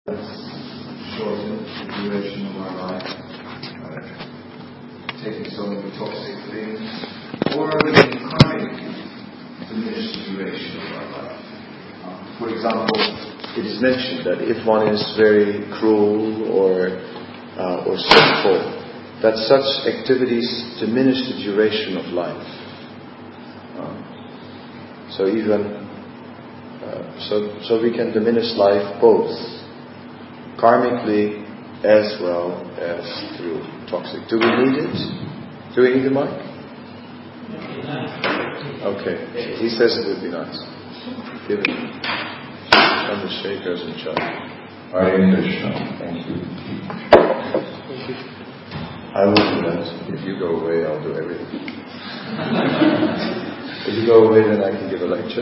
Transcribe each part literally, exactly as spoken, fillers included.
shorten the duration of our life, uh, taking so many toxic things, or we can karmically diminish the duration of our life. Uh, for example, it is mentioned that if one is very cruel or uh, or sinful, that such activities diminish the duration of life. Uh, so even uh, so, so we can diminish life both karmically as well as through toxic. Do we need it? Do we need the mic? Okay. He says it would be nice. Give it. And the shakers in charge. Hare Krishna. Thank you. I will do that. If you go away, I'll do everything. If you go away, then I can give a lecture.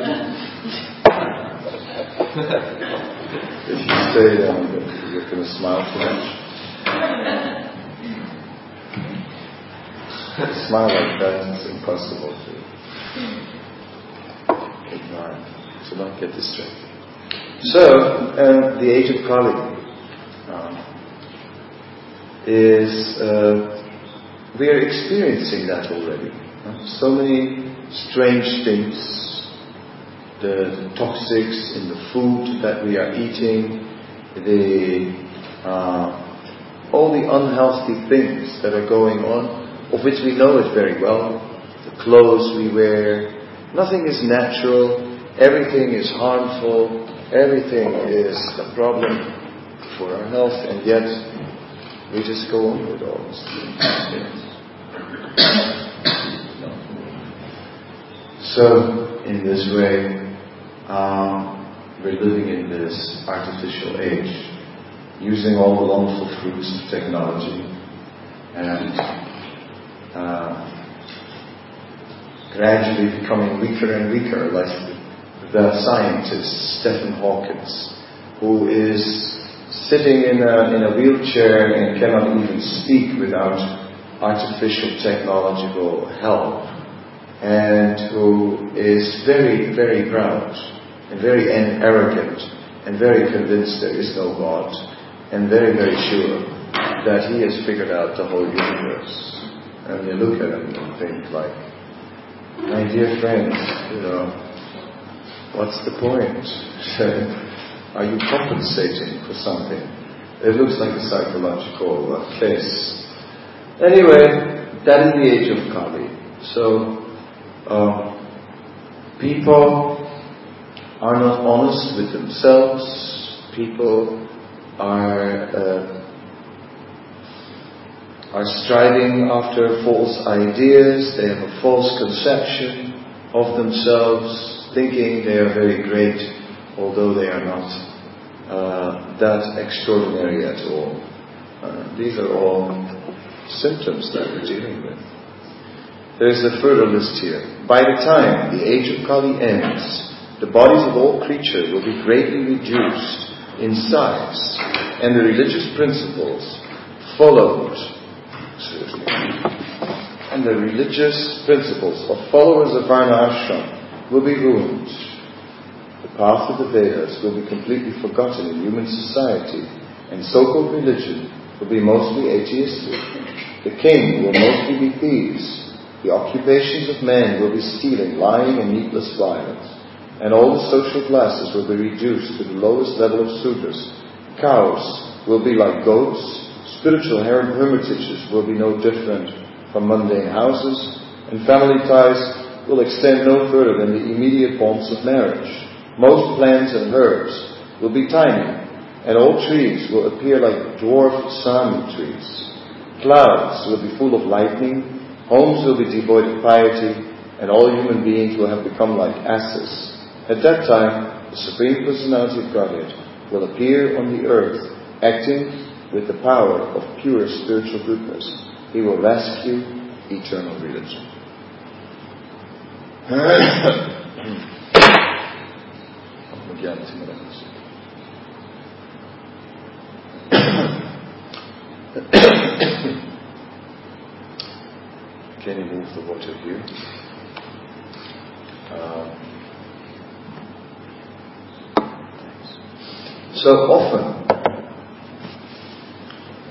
If you stay, then you're going to smile too much. Smile like that is impossible to ignore. So don't get distracted. So, um, the age of Kali um, is, uh, we are experiencing that already. Uh, so many strange things. The, the toxics in the food that we are eating, the uh, all the unhealthy things that are going on, of which we know it very well. The clothes we wear, nothing is natural, everything is harmful, everything is a problem for our health, and yet we just go on with all these things. So, in this way, Um, we're living in this artificial age, using all the wonderful fruits of technology, and uh, gradually becoming weaker and weaker, like the scientist Stephen Hawking, who is sitting in a, in a wheelchair and cannot even speak without artificial technological help, and who is very, very proud and very arrogant and very convinced there is no God, and very, very sure that he has figured out the whole universe. And you look at him and think like, my dear friend, you know, what's the point? Are you compensating for something? It looks like a psychological uh, case. Anyway, that is the age of Kali. So, uh, people are not honest with themselves. People are uh, are striving after false ideas. They have a false conception of themselves, thinking they are very great, although they are not uh, that extraordinary at all. Uh, these are all symptoms that we're dealing with. There is a further list here. By the time the age of Kali ends, the bodies of all creatures will be greatly reduced in size, and the religious principles followed, excuse me, and the religious principles of followers of Varna Ashram will be ruined. The path of the Vedas will be completely forgotten in human society, and so-called religion will be mostly atheistic. The king will mostly be thieves. The occupations of men will be stealing, lying, and needless violence. And all the social classes will be reduced to the lowest level of Sudras. Cows will be like goats. Spiritual her- hermitages will be no different from mundane houses. And family ties will extend no further than the immediate bonds of marriage. Most plants and herbs will be tiny, and all trees will appear like dwarf Sami trees. Clouds will be full of lightning. Homes will be devoid of piety, and all human beings will have become like asses. At that time, the Supreme Personality of Godhead will appear on the earth, acting with the power of pure spiritual goodness. He will rescue eternal religion. Can you move the water here? Uh, so often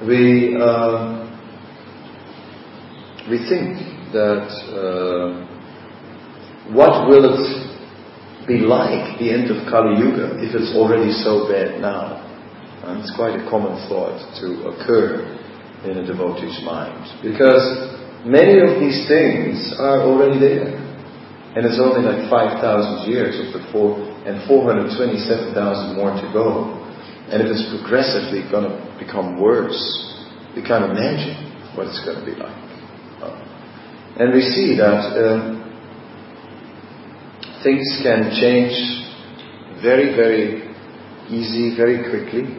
we uh, we think that uh, what will it be like the end of Kali Yuga if it's already so bad now? And it's quite a common thought to occur in a devotee's mind, because many of these things are already there, and it's only like five thousand years of the four and four hundred twenty-seven thousand more to go. And if it's progressively going to become worse, we can't imagine what it's going to be like. Uh, and we see that uh, things can change very, very easy, very quickly.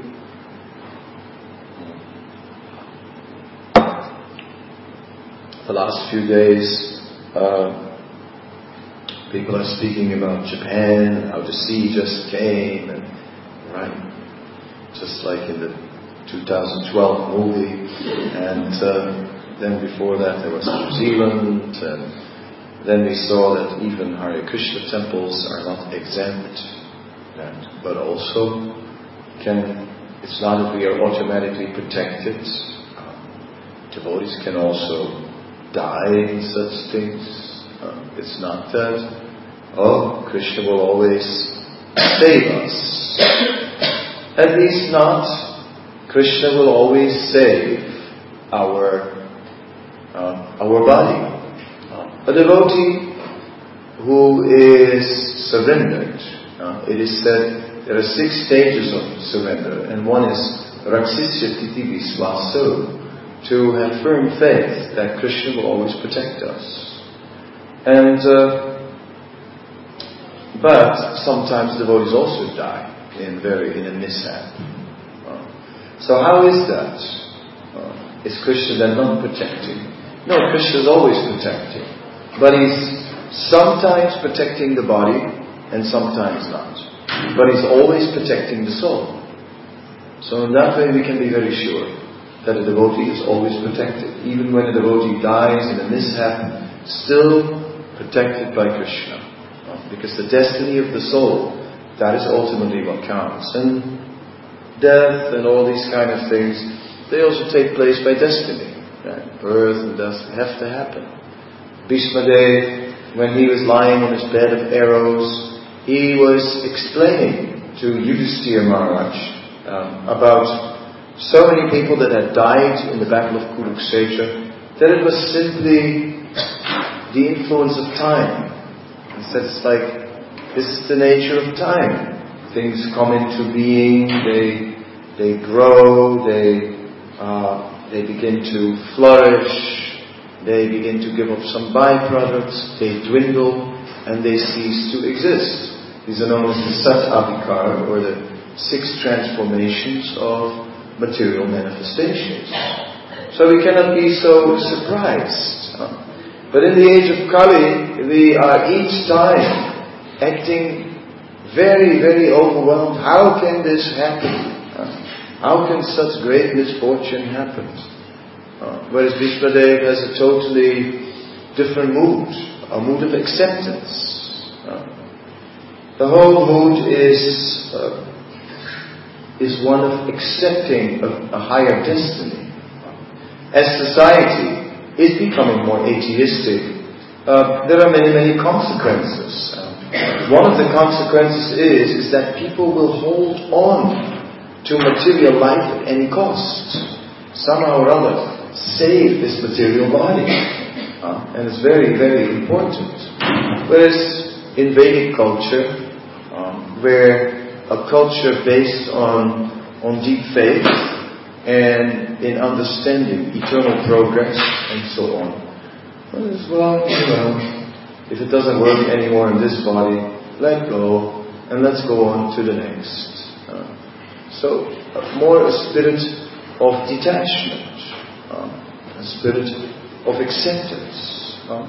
The last few days, uh, people are speaking about Japan, how the sea just came, and right. Just like in the two thousand twelve movie, and uh, then before that there was New Zealand, and then we saw that even Hare Krishna temples are not exempt, and, but also can, it's not that we are automatically protected. Uh, devotees can also die in such things. Uh, it's not that, oh, Krishna will always save us. At least not, Krishna will always save our uh, our body. Uh, a devotee who is surrendered, uh, it is said there are six stages of surrender, and one is Raksisya Titi Visvaso, to have firm faith that Krishna will always protect us. And uh, but sometimes devotees also die in very in a mishap. Uh, so how is that? Uh, is Krishna then not protecting? No, Krishna is always protecting, but he's sometimes protecting the body and sometimes not. But he's always protecting the soul. So in that way we can be very sure that a devotee is always protected. Even when a devotee dies in a mishap, still protected by Krishna. Uh, because the destiny of the soul, that is ultimately what counts. And death and all these kind of things, they also take place by destiny. Right? Birth and death have to happen. Bhishma Dev, when he was lying on his bed of arrows, he was explaining to Yudhisthira Maharaj um, about so many people that had died in the battle of Kurukshetra, that it was simply the influence of time. He said it's like, this is the nature of time. Things come into being, they they grow, they uh, they begin to flourish, they begin to give up some byproducts, they dwindle, and they cease to exist. These are known as the Sat Abhikar, or the six transformations of material manifestations. So we cannot be so surprised. But in the age of Kali, we are each time acting very, very overwhelmed. How can this happen? How can such great misfortune happen? Uh, whereas Bhishma Dev has a totally different mood, a mood of acceptance. Uh, the whole mood is uh, is one of accepting a, a higher destiny. As society is becoming more atheistic, uh, there are many, many consequences. One of the consequences is, is that people will hold on to material life at any cost. Somehow or other, save this material body. Uh, and it's very, very important. Whereas in Vedic culture, um, where a culture based on, on deep faith and in understanding eternal progress and so on, well, as well, you know, if it doesn't work anymore in this body, let go and let's go on to the next. Uh, so, uh, more a spirit of detachment, uh, a spirit of acceptance. Uh,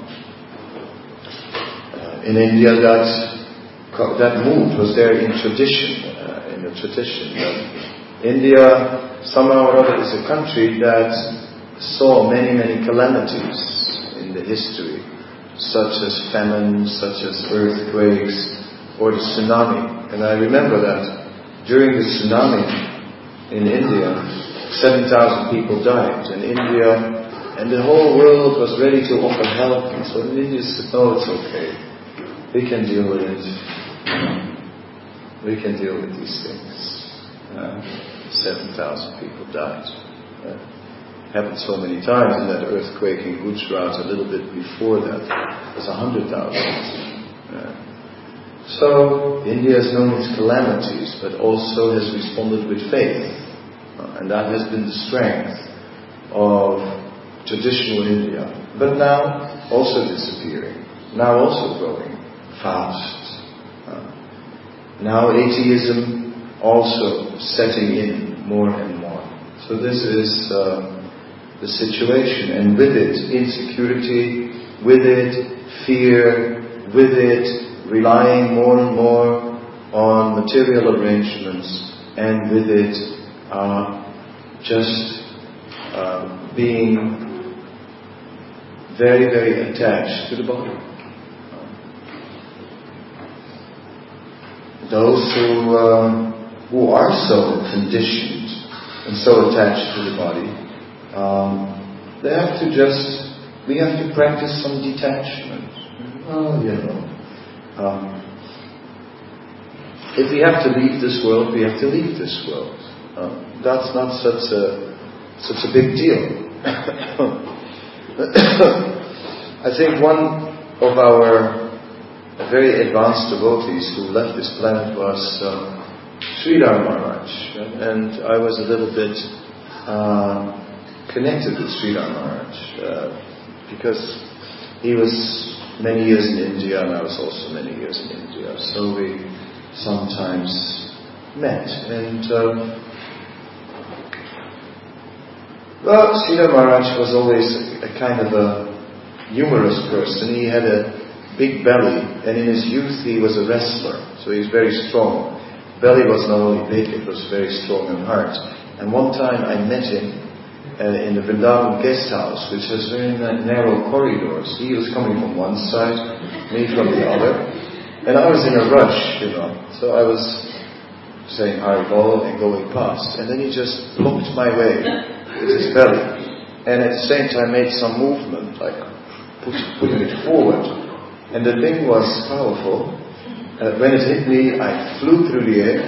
uh, in India, that that mood was there in tradition, uh, in the tradition. Uh, India, somehow or other, is a country that saw many, many calamities in the history, such as famine, such as earthquakes, or the tsunami. And I remember that during the tsunami, in India, seven thousand people died in India, and the whole world was ready to offer help. And so India said, no, it's okay. We can deal with it. We can deal with these things. Uh, seven thousand people died. Uh, happened so many times in that earthquake in Gujarat. A little bit before that, it was one hundred thousand. Uh, so India has known its calamities, but also has responded with faith. Uh, and that has been the strength of traditional India, but now also disappearing, now also growing fast. Uh, now atheism also setting in more and more. So this is uh, the situation, and with it insecurity, with it fear, with it relying more and more on material arrangements, and with it uh, just uh, being very, very attached to the body. Those who um, who are so conditioned and so attached to the body, um, they have to just, we have to practice some detachment. Well, you know, um, if we have to leave this world, we have to leave this world. Uh, that's not such a such a big deal. I think one of our very advanced devotees who left this planet was uh, Sridhar Maharaj, and I was a little bit uh, connected with Sridhar Maharaj uh, because he was many years in India and I was also many years in India, so we sometimes met. And uh, well, Sridhar Maharaj was always a, a kind of a humorous person. He had a big belly, and in his youth he was a wrestler, so he was very strong. Belly was not only big, it was very strong and hard. And one time I met him uh, in the Vrindavan guest house, which has very narrow corridors. He was coming from one side, me from the other, and I was in a rush, you know, so I was saying Haribol and going past, and then he just blocked my way with his belly, and at the same time made some movement, like push, putting it forward. And the thing was powerful. Uh, when it hit me, I flew through the air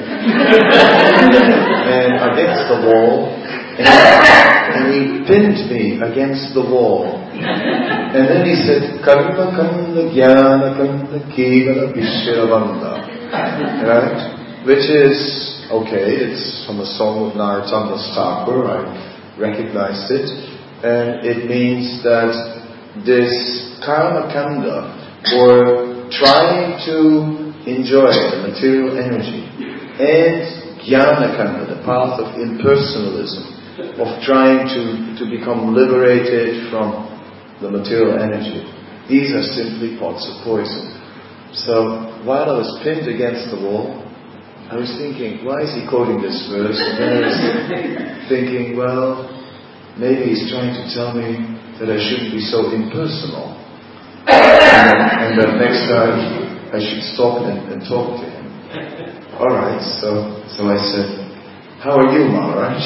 and against the wall, and, and he pinned me against the wall. And then he said, Karma Kanda Jnana Kanda Kevala Vishravanda. Right? Which is, okay, it's from a song of Narottam Das Thakur, I recognized it. And it means that this Karma Kanda, or trying to enjoy the material energy, and Jnana Kanda, the path of impersonalism, of trying to, to become liberated from the material energy. These are simply pots of poison. So while I was pinned against the wall, I was thinking, why is he quoting this verse? And then I was thinking, well, maybe he's trying to tell me that I shouldn't be so impersonal. And, and that next time I should stop and, and talk to him. Alright, so so I said, how are you, Maharaj?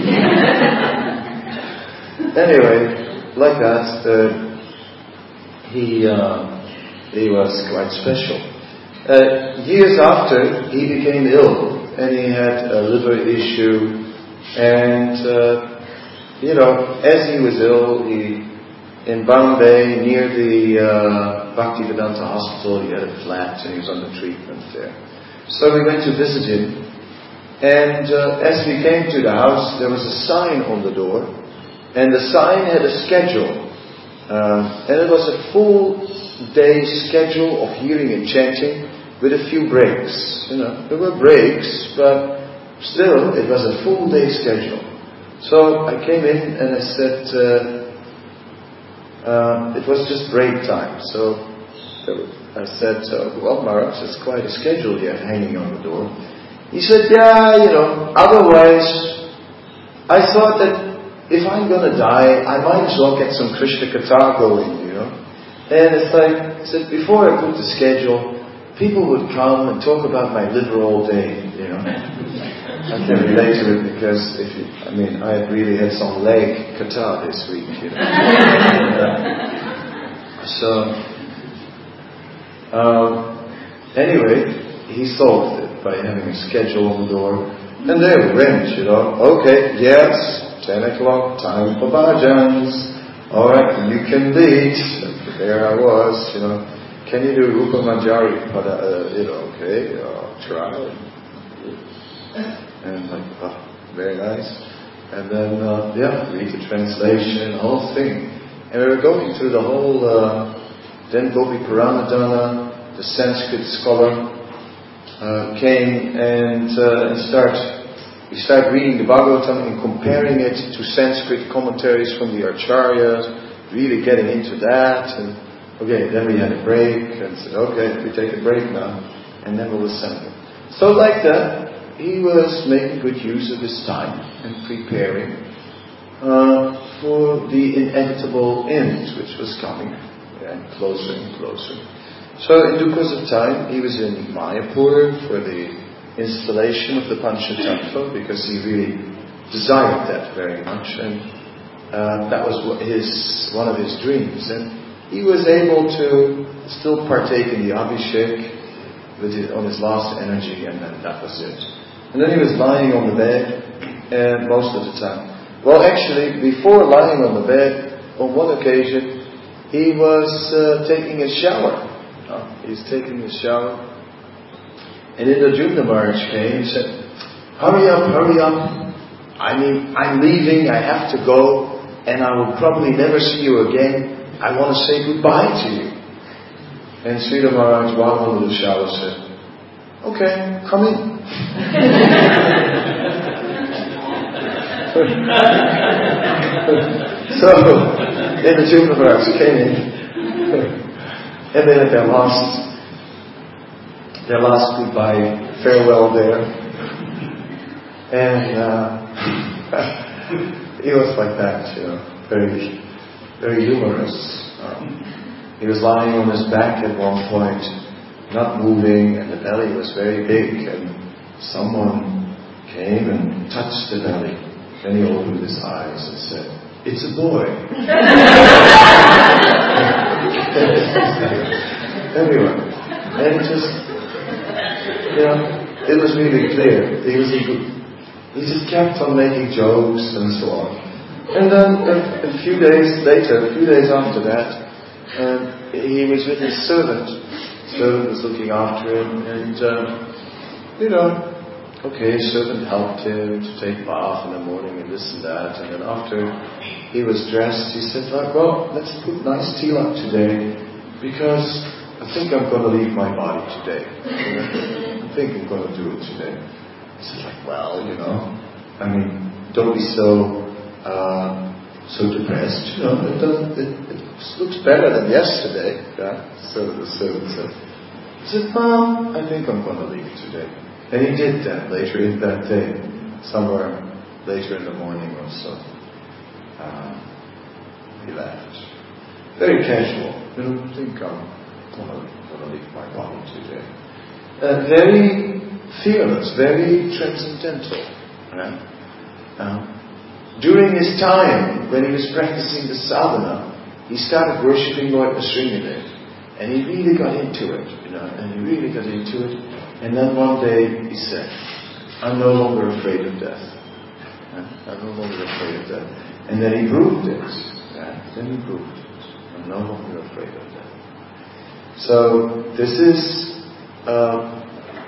Anyway, like that, uh, he uh, he was quite special. Uh, years after, he became ill, and he had a liver issue, and uh, you know, as he was ill, he in Bombay, near the uh, Bhaktivedanta Hospital, he had a flat and he was under treatment there. So we went to visit him, and uh, as we came to the house, there was a sign on the door, and the sign had a schedule, um, and it was a full day schedule of hearing and chanting with a few breaks. You know, there were breaks, but still, it was a full day schedule. So I came in and I said, uh, Uh, it was just break time, so I said, uh, well, Maharaj, it's quite a schedule here hanging on the door. He said, yeah, you know, otherwise, I thought that if I'm going to die, I might as well get some Krishna Katha going, you know. And it's like, I said, before I put the schedule, people would come and talk about my liver all day, you know. I can relate to it because if you, I mean, I really had some leg kata this week, you know. uh, so, um, anyway, he solved it by having a schedule on the door, and there we went, you know. Okay, yes, ten o'clock, time for bhajans. All right, you can lead. There I was, you know. Can you do Rupa Manjari? Uh, you know, okay, uh, try. And like, oh, very nice. And then, uh, yeah, read the translation, the whole thing. And we were going through the whole, uh, then Gopi Puranadana, the Sanskrit scholar, uh, came and, uh, and start, we started reading the Bhagavatam and comparing it to Sanskrit commentaries from the Acharyas, really getting into that. And okay, then we had a break and said, okay, we take a break now, and then we'll assemble. So like that, he was making good use of his time and preparing uh, for the inevitable end, which was coming and closer and closer. So in due course of time, he was in Mayapur for the installation of the Panchatattva, because he really desired that very much, and uh, that was his one of his dreams. And he was able to still partake in the Abhishek with it on his last energy, and then that was it. And then he was lying on the bed uh, most of the time. Well, actually, before lying on the bed, on one occasion, he was uh, taking a shower. Oh, he's taking a shower. And then the Jugna Maharaj came and said, hurry up, hurry up. I mean, I'm leaving, I have to go, and I will probably never see you again. I want to say goodbye to you. And Sridhar Maharaj, while under the shower, said, okay, come in. So, then the Jugna Maharaj came in, and they had their last, their last goodbye, farewell there. And uh, he was like that, you know, very, very humorous. Um, he was lying on his back at one point, not moving, and the belly was very big, and someone came and touched the belly. Then he opened his eyes and said, it's a boy. Anyway, and just, you know, it was really clear. He was, he just kept on making jokes and so on. And then a, a few days later, a few days after that, um, he was with his servant. Servant was looking after him, and um, you know, okay, servant helped him to take bath in the morning and this and that, and then after he was dressed, he said, well, let's put nice tilak today, because I think I'm going to leave my body today. You know? I think I'm going to do it today. I said, like, well, you know, I mean, don't be so uh, so depressed. You know, it doesn't. It, it looks better than yesterday. Yeah. So the servant said, he said, Mom, I think I'm going to leave today. And he did that later in that day, somewhere later in the morning or so. Uh, he left. Very casual. You know, I think I'm going to leave my body today. Uh, very fearless, very transcendental. Right? Uh, during his time, when he was practicing the sadhana, he started worshipping Lord Nrsimhadev. And he really got into it, you know, and he really got into it. And then one day he said, I'm no longer afraid of death. I'm no longer afraid of death. And then he proved it. Right? Then he proved it. I'm no longer afraid of death. So this is uh,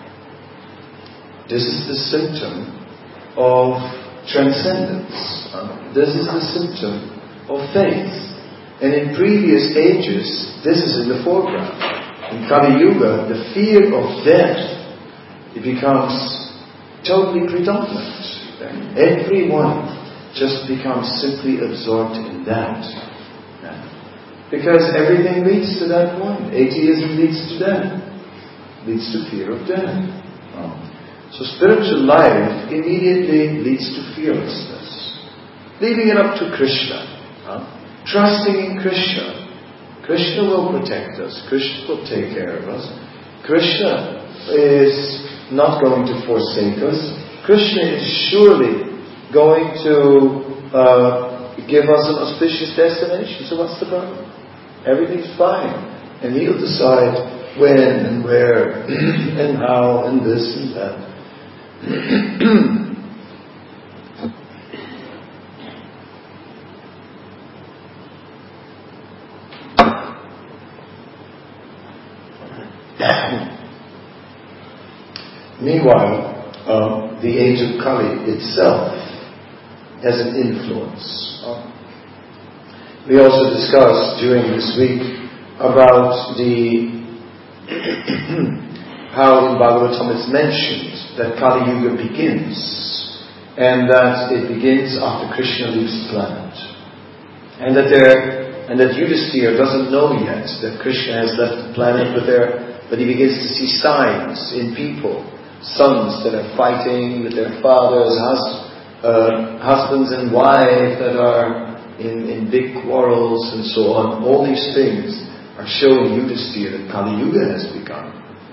this is the symptom of transcendence. Uh, this is the symptom of faith. And in previous ages, this is in the foreground. In Kali Yuga, the fear of death, it becomes totally predominant. And everyone just becomes simply absorbed in that. Because everything leads to that point. Atheism leads to death. Leads to fear of death. So spiritual life immediately leads to fearlessness. Leaving it up to Krishna. Trusting in Krishna. Krishna will protect us. Krishna will take care of us. Krishna is not going to forsake us. Krishna is surely going to uh, give us an auspicious destination. So what's the problem? Everything's fine. And He'll decide when and where and how and this and that. Meanwhile, um, the age of Kali itself has an influence. Uh, we also discussed during this week about the how in Bhagavatam it's mentioned that Kali Yuga begins, and that it begins after Krishna leaves the planet, and that there and that Yudhisthira doesn't know yet that Krishna has left the planet, but there but he begins to see signs in people. Sons that are fighting with their fathers, hus- uh, husbands and wives that are in, in big quarrels and so on. All these things are showing Yudhisthira that Kali Yuga has begun.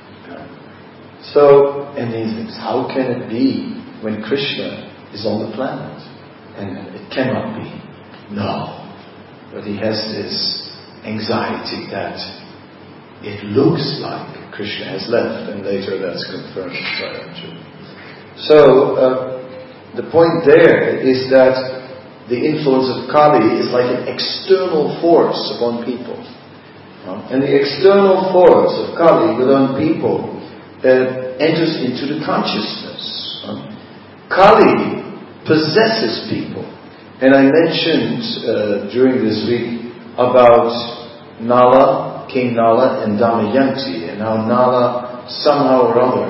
So, and he thinks, how can it be when Krishna is on the planet? And it cannot be. No. But he has this anxiety that it looks like Krishna has left, and later that's confirmed by Arjuna. So, uh, the point there is that the influence of Kali is like an external force upon people. Uh, and the external force of Kali within people uh, enters into the consciousness. Uh, Kali possesses people. And I mentioned uh, during this week about Nala, King Nala and Damayanti, and how Nala somehow or other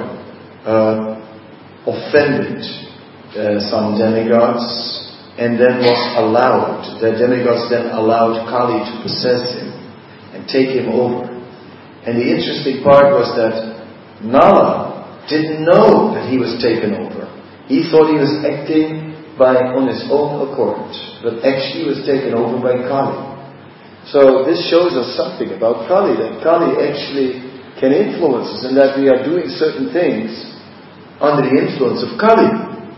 uh, offended uh, some demigods, and then was allowed, the demigods then allowed Kali to possess him and take him over. And the interesting part was that Nala didn't know that he was taken over. He thought he was acting by on his own accord, but actually he was taken over by Kali. So this shows us something about Kali, that Kali actually can influence us, and that we are doing certain things under the influence of Kali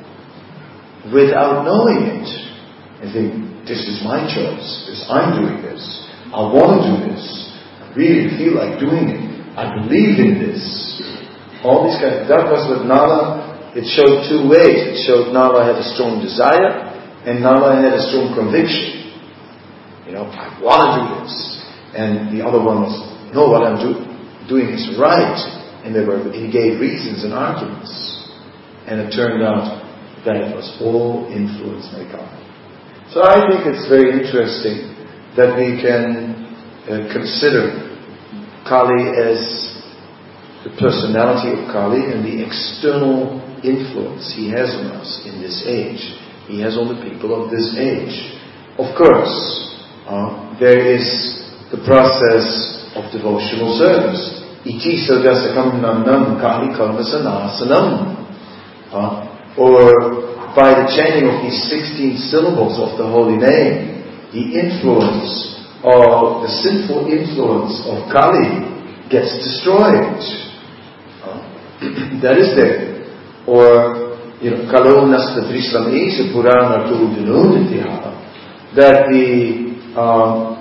without knowing it. I think, this is my choice, this, I'm doing this, I want to do this, I really feel like doing it, I believe in this. All these kinds of, that was what Nala, it showed two ways. It showed Nala had a strong desire, and Nala had a strong conviction. You know, I want to do this. And the other one was, no, what I'm do- doing is right. And they were, he gave reasons and arguments. And it turned out that it was all influenced by Kali. So I think it's very interesting that we can uh, consider Kali as the personality of Kali and the external influence he has on us in this age. He has on the people of this age. Of course, Uh, there is the process of devotional service. Iti sargasakam namnam kali karmasanasanam. Or by the chanting of these sixteen syllables of the holy name, the influence of the sinful influence of Kali gets destroyed. Uh, that is there. Or, you know, kalo nastadrisam esa purana tu dinoditya. That the Um,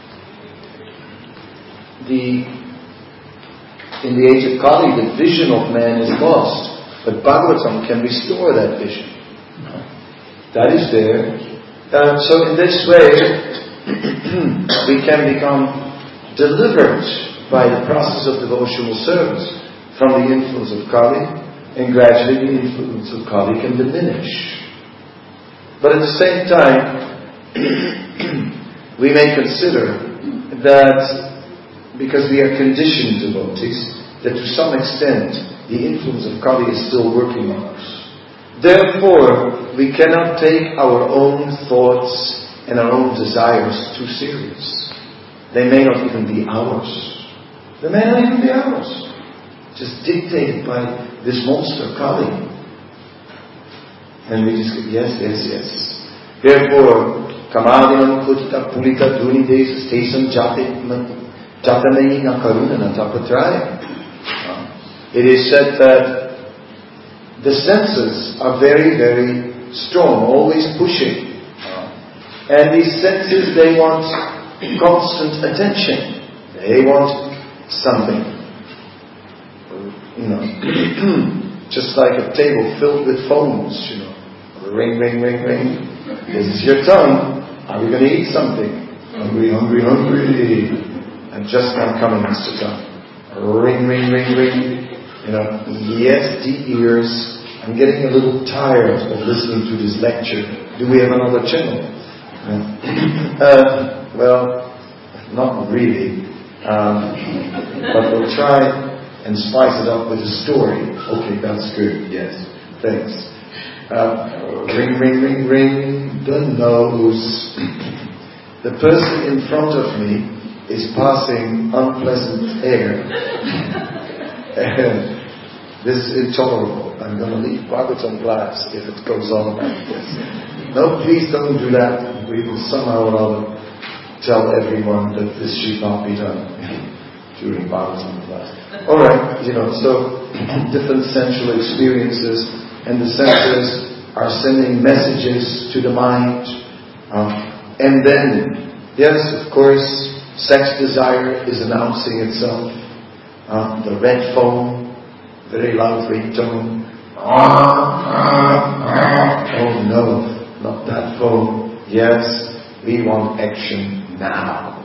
the in the age of Kali, the vision of man is lost, but Bhagavatam can restore that vision. That is there. Uh, so in this way, we can become delivered by the process of devotional service from the influence of Kali, and gradually the influence of Kali can diminish. But at the same time, we may consider that because we are conditioned devotees, that to some extent the influence of Kali is still working on us. Therefore, we cannot take our own thoughts and our own desires too serious. They may not even be ours. They may not even be ours. Just dictated by this monster Kali. And we just go, yes, yes, yes. Therefore, Kamadinam kutita pulita dunides stesam jatanai nakaruna natapatraya. It is said that the senses are very, very strong, always pushing. And these senses, they want constant attention. They want something. You know, just like a table filled with phones, you know. Ring, ring, ring, ring. This is your tongue. Are we going to eat something? Hungry, hungry, hungry. I'm just not coming, Mister Tongue. Ring, ring, ring, ring. You know, yes, the ears. I'm getting a little tired of listening to this lecture. Do we have another channel? uh, well, not really. Um, but we'll try and spice it up with a story. Okay, that's good. Yes, thanks. Uh, ring, ring, ring, ring. The nose. The person in front of me is passing unpleasant air. This is intolerable. I'm going to leave Bhagavatam class if it goes on like this. No, please don't do that. We will somehow or other tell everyone that this should not be done during Bhagavatam class. Alright, you know, so different sensual experiences, and the senses are sending messages to the mind. Uh, and then, yes, of course, sex desire is announcing itself. Uh, the red phone, very loud ringtone. Oh no, not that phone. Yes, we want action now.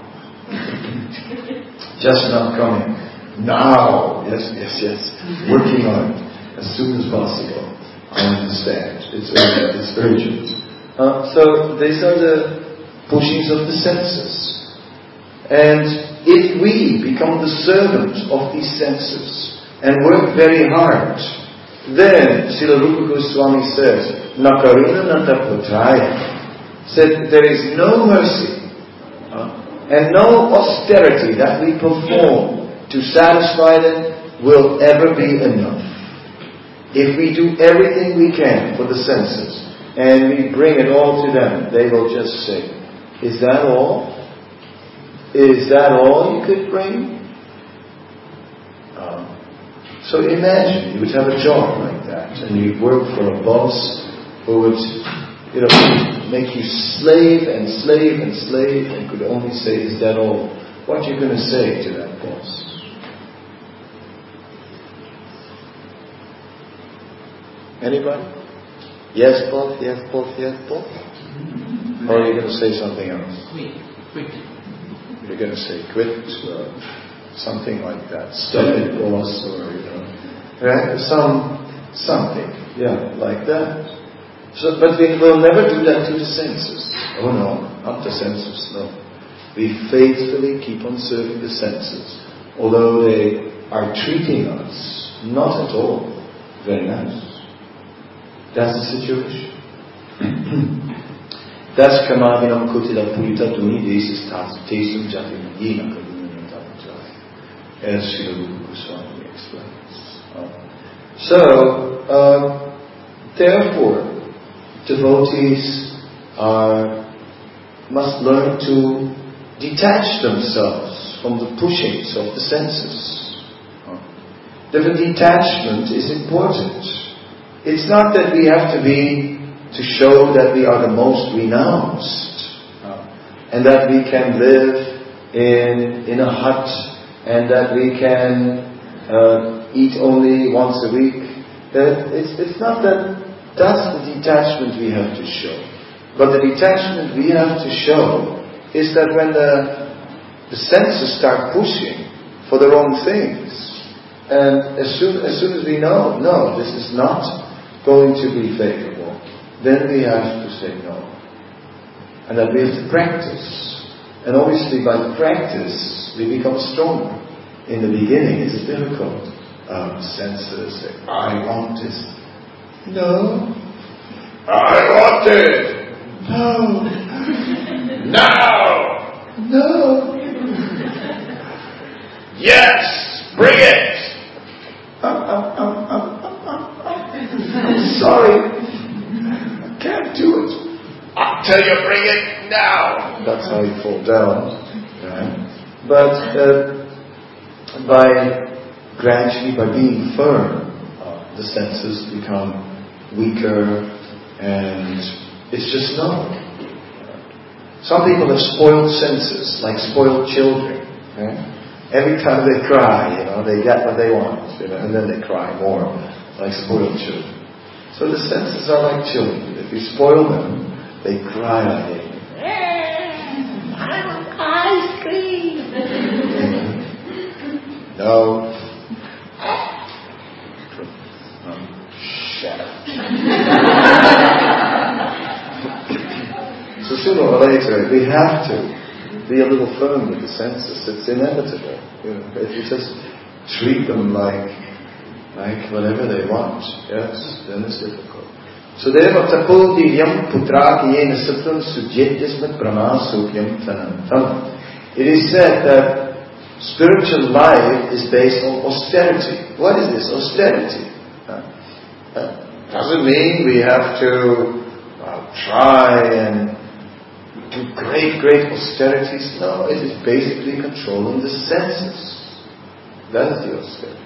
Just not coming. Now. Yes, yes, yes. Working on it as soon as possible. I understand. It's urgent. It's urgent. Uh, so these are the pushings of the senses. And if we become the servant of these senses and work very hard, then Srila Rupa Goswami says, Nakaruna Nataputraya, said there is no mercy uh, and no austerity that we perform to satisfy them will ever be enough. If we do everything we can for the senses and we bring it all to them, they will just say, is that all? Is that all you could bring? Um, so imagine you would have a job like that and you'd work for a boss who would, you know, make you slave and slave and slave and could only say, is that all? What are you going to say to that boss? Anybody? Yes, boss, yes, boss, yes, boss? Or are you going to say something else? Quit. Quit. You're going to say quit, uh, something like that. Stop it, boss, or, you know, right? Some, something, yeah, like that. So, but we will never do that to the senses. Oh no, not the senses, no. We faithfully keep on serving the senses, although they are treating us not at all very nice. That's the situation. That's Kamaginam Kutila Purita Duni Desis Tasum Jatim Yina Kadunita, as Srila Rupa Goswami explains. So, uh, therefore, devotees are, must learn to detach themselves from the pushings of the senses. The detachment is important. It's not that we have to be to show that we are the most renounced uh, and that we can live in in a hut and that we can uh, eat only once a week. Uh, it's, it's not that that's the detachment we have to show. But the detachment we have to show is that when the, the senses start pushing for the wrong things, and as soon, as soon as we know, no, this is not going to be favorable, then we have to say no. And that we have to practice. And obviously by the practice, we become stronger. In the beginning, it's difficult. Um, senses say, I want this. No. I want it. No. Now. No. Yes. Bring it. Um, um, um, um, um, um, um. I'm sorry. Can't do it. I'll tell you, bring it now. That's how you fall down. Right? But uh, by gradually, by being firm, uh, the senses become weaker, and it's just known. Some people have spoiled senses, like spoiled children. Right? Every time they cry, you know, they get what they want, you know, and then they cry more, like spoiled children. So the senses are like children. If you spoil them, they cry like it. I want ice cream. No. Shut up. So sooner or later, we have to be a little firm with the senses. It's inevitable. You know, if you just treat them like like whatever they want, yes, then it's difficult. So therefore, tapo divyam putra kiyena sattvam sujyetyasmat pramasukyam tanantam. It is said that spiritual life is based on austerity. What is this austerity? Uh, uh, doesn't mean we have to uh, try and do great, great austerities. No, it is basically controlling the senses. That is the austerity.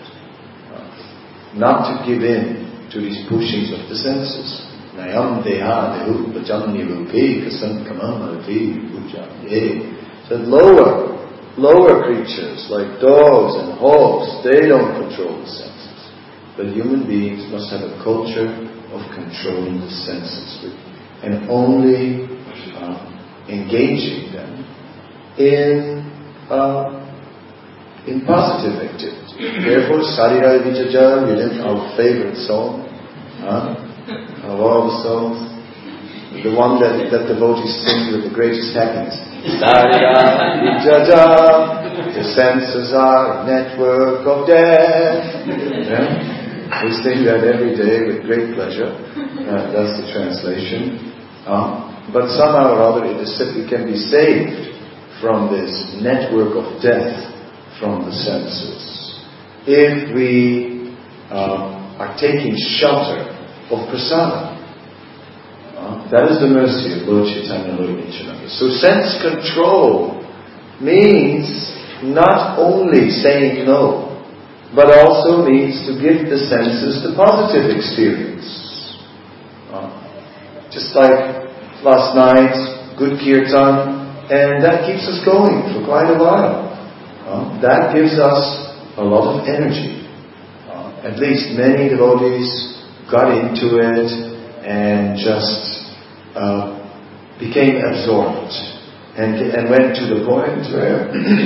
Not to give in to these pushings of the senses. Nayam deha dehu bajam nirupe kasam kamam arti ujam ye. So lower, lower creatures like dogs and hogs, they don't control the senses. But human beings must have a culture of controlling the senses and only uh, engaging them in uh, in positive activity. Therefore, Sarira Vijaja, our favorite song, huh? Of all the songs, the one that, that devotees sing with the greatest happiness. Sarira Vijaja, the senses are a network of death. Yeah? We sing that every day with great pleasure. Uh, that's the translation. Uh, but somehow or other, it is said we can be saved from this network of death from the senses if we uh, are taking shelter of prasada. Uh, that is the mercy of Lord Chaitanya Lord Nityananda. So sense control means not only saying no, but also means to give the senses the positive experience. Uh, just like last night, good kirtan, and that keeps us going for quite a while. Uh, that gives us a lot of energy. Uh, at least many devotees got into it and just uh, became absorbed and, and went to the point where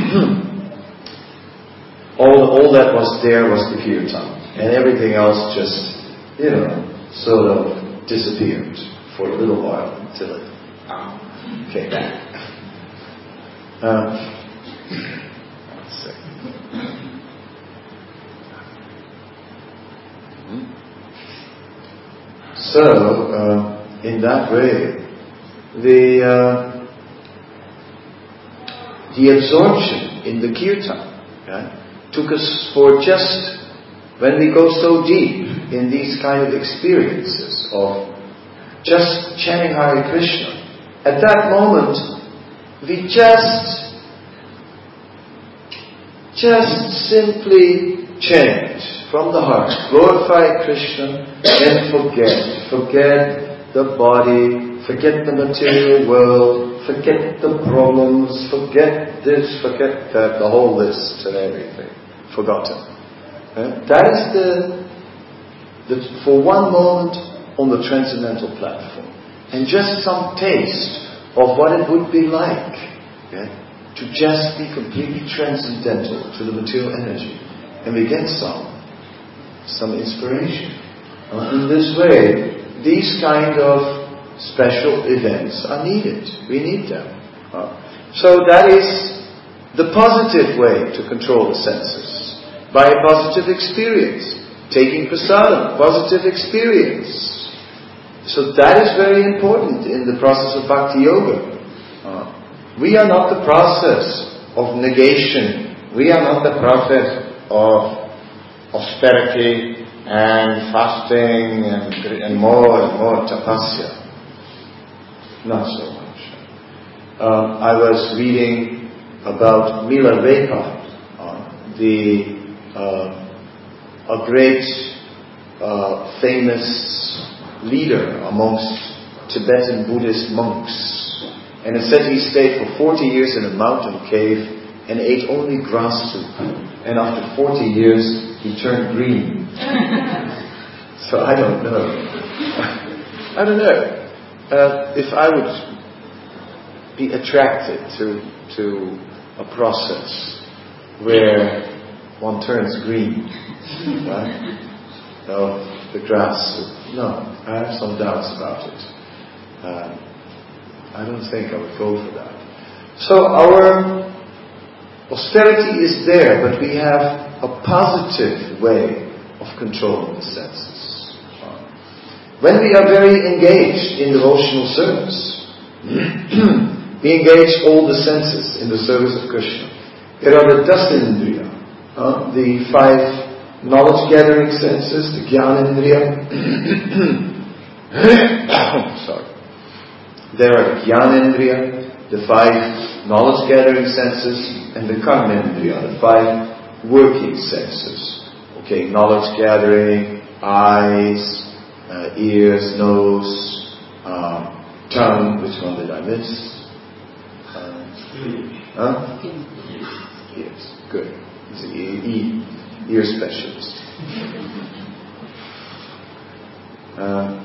all, all that was there was the kirtan and everything else just, you know, sort of disappeared for a little while until it uh, came back. Uh, So, uh, in that way, the uh, the absorption in the kirtan yeah, took us for just, when we go so deep in these kind of experiences of just chanting Hare Krishna, at that moment, we just, just simply chant from the heart, glorify Krishna and forget. Forget the body, forget the material world, forget the problems, forget this, forget that, the whole list and everything. Forgotten. Uh, that is the, the, for one moment on the transcendental platform. And just some taste of what it would be like okay, to just be completely transcendental to the material energy. And we get some some inspiration. Uh, in this way, these kind of special events are needed. We need them. Uh, so that is the positive way to control the senses. By a positive experience. Taking prasadam, positive experience. So that is very important in the process of bhakti yoga. Uh, we are not the process of negation. We are not the process of austerity and fasting and, and more and more tapasya. Not so much. Um, I was reading about Milarepa, uh, the uh, a great uh, famous leader amongst Tibetan Buddhist monks. And it said he stayed for forty years in a mountain cave and ate only grass soup. And after forty years, he turned green. So I don't know. I don't know. Uh, if I would be attracted to to a process where one turns green, right? No, the grass. No, I have some doubts about it. Uh, I don't think I would go for that. So our austerity is there, but we have a positive way of controlling the senses. When we are very engaged in devotional service, we engage all the senses in the service of Krishna. There are the dasindriya, uh, the five knowledge-gathering senses, the jnanendriya. Sorry. There are the jnanendriya, the five knowledge-gathering senses, and the karmendriya, the five working senses. Okay, knowledge-gathering, eyes, uh, ears, nose, uh, tongue. Which one did I miss? Uh, huh? Yes, good. It's an e, e, ear specialist. Uh,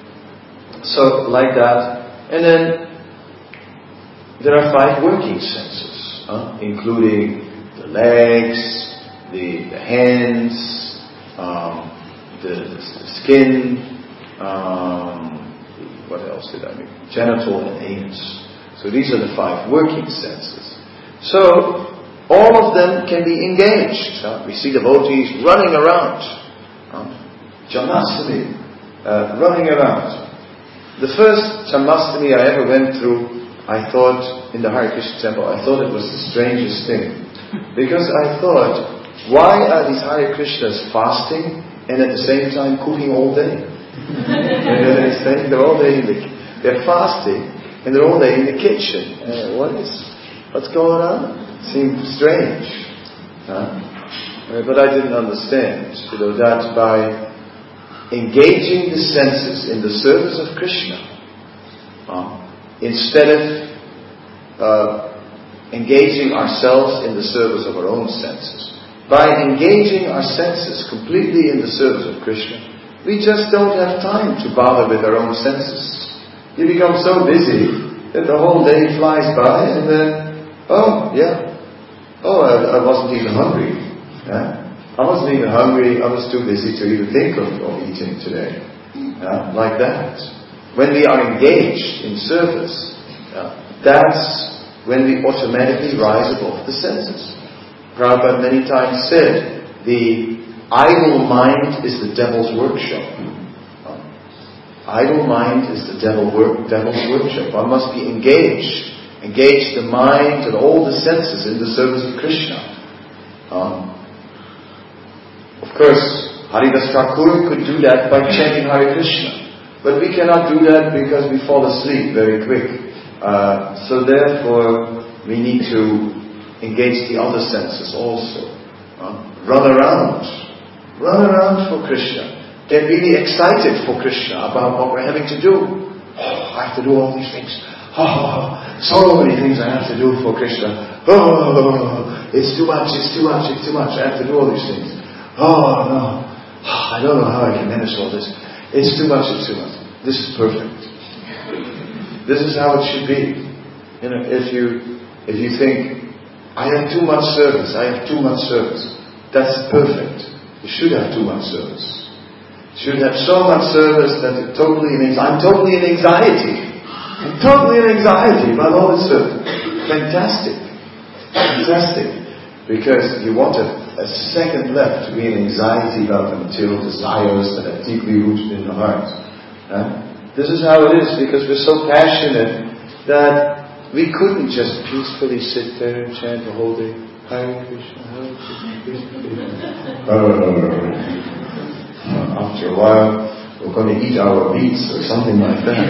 so, like that. And then, there are five working senses, huh? Including the legs, the, the hands, um, the, the, the skin, um, what else did I mean? Genital and anus. So these are the five working senses. So, all of them can be engaged. Huh? We see devotees running around. Huh? Janmashtami, uh, running around. The first Janmashtami I ever went through, I thought, in the Hare Krishna temple, I thought it was the strangest thing. Because I thought, why are these Hare Krishnas fasting and at the same time cooking all day? And they're all day in the, they're fasting and they're all day in the kitchen. Uh, what is, what's going on? It seemed strange. Huh? Uh, but I didn't understand, you know, that by engaging the senses in the service of Krishna, uh, instead of uh, engaging ourselves in the service of our own senses, by engaging our senses completely in the service of Krishna, we just don't have time to bother with our own senses. You become so busy that the whole day flies by and then, oh, yeah, oh, I, I wasn't even hungry. Yeah? I wasn't even hungry, I was too busy to even think of, of eating today. Yeah? Like that. When we are engaged in service, yeah, that's when we automatically rise above the senses. Prabhupada many times said, the idle mind is the devil's workshop. Uh, idle mind is the devil work, devil's workshop. One must be engaged. Engage the mind and all the senses in the service of Krishna. Um, of course, Haridas Thakur could do that by chanting Hare Krishna. But we cannot do that because we fall asleep very quick. Uh, so therefore, we need to engage the other senses also. Uh, run around. Run around for Krishna. Get really excited for Krishna about what we're having to do. Oh, I have to do all these things. Oh, so many things I have to do for Krishna. Oh, it's too much, it's too much, it's too much. I have to do all these things. Oh, no. I don't know how I can manage all this. It's too much, it's too much. This is perfect. This is how it should be. You know, if you, if you think, I have too much service, I have too much service, that's perfect. You should have too much service. You should have so much service that it totally means, I'm totally in anxiety. I'm totally in anxiety about all this service. Fantastic. Fantastic. Because you want a, a second left to be in anxiety about the material desires that are deeply rooted in the heart. Huh? This is how it is, because we're so passionate that we couldn't just peacefully sit there and chant the whole day. Hare Krishna, Hare Krishna, Krishna Krishna. Uh, after a while, we're going to eat our beets or something like that.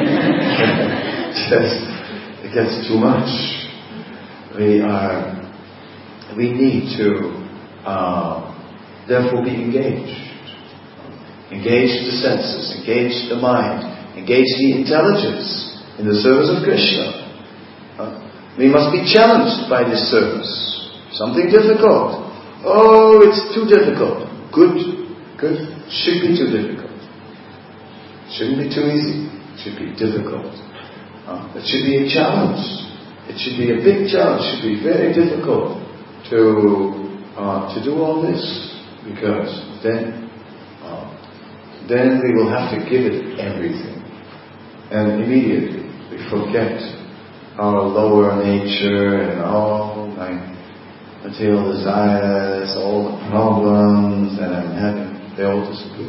It gets too much. We are. We need to, uh, therefore, be engaged. engage the senses, engage the mind, engage the intelligence in the service of Krishna. Uh, we must be challenged by this service. Something difficult. Oh, it's too difficult. Good, good. Should be too difficult. Shouldn't be too easy. It should be difficult. Uh, it should be a challenge. It should be a big challenge. It should be very difficult to uh, to do all this, because then uh, then we will have to give it everything, and immediately we forget our lower nature and all my material desires, all the problems that I'm having. They all disappear.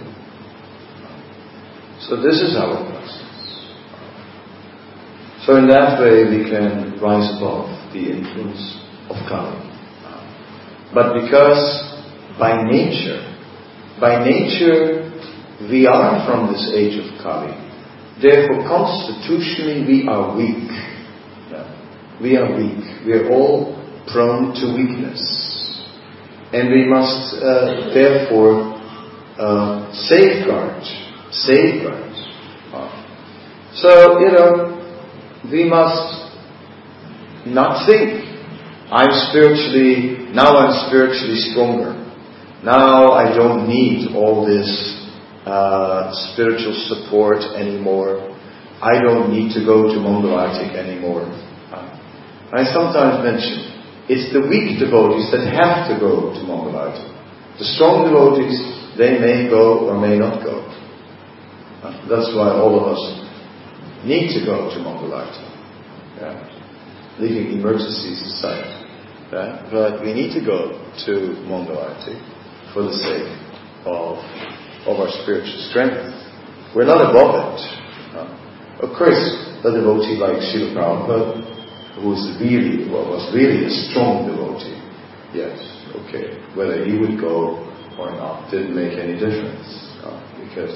So this is our process. So in that way we can rise above the influence of Kali. But because by nature, by nature we are from this age of Kali, therefore constitutionally we are weak. We are weak. We are all prone to weakness. And we must uh, therefore uh, safeguard Safeguard. So, you know, we must not think, I'm spiritually, now I'm spiritually stronger. Now I don't need all this uh, spiritual support anymore. I don't need to go to Mangalartik anymore. Uh, I sometimes mention, it's the weak devotees that have to go to Mangalartik. The strong devotees, they may go or may not go. That's why all of us need to go to Mangalartik. Yeah. Leaving emergencies aside. Yeah. But we need to go to Mangalartik for the sake of, of our spiritual strength. We're not above it. Uh, of course, a devotee like Srila Prabhupada, who was really, well, was really a strong devotee, yes, okay, whether he would go or not didn't make any difference. Uh, because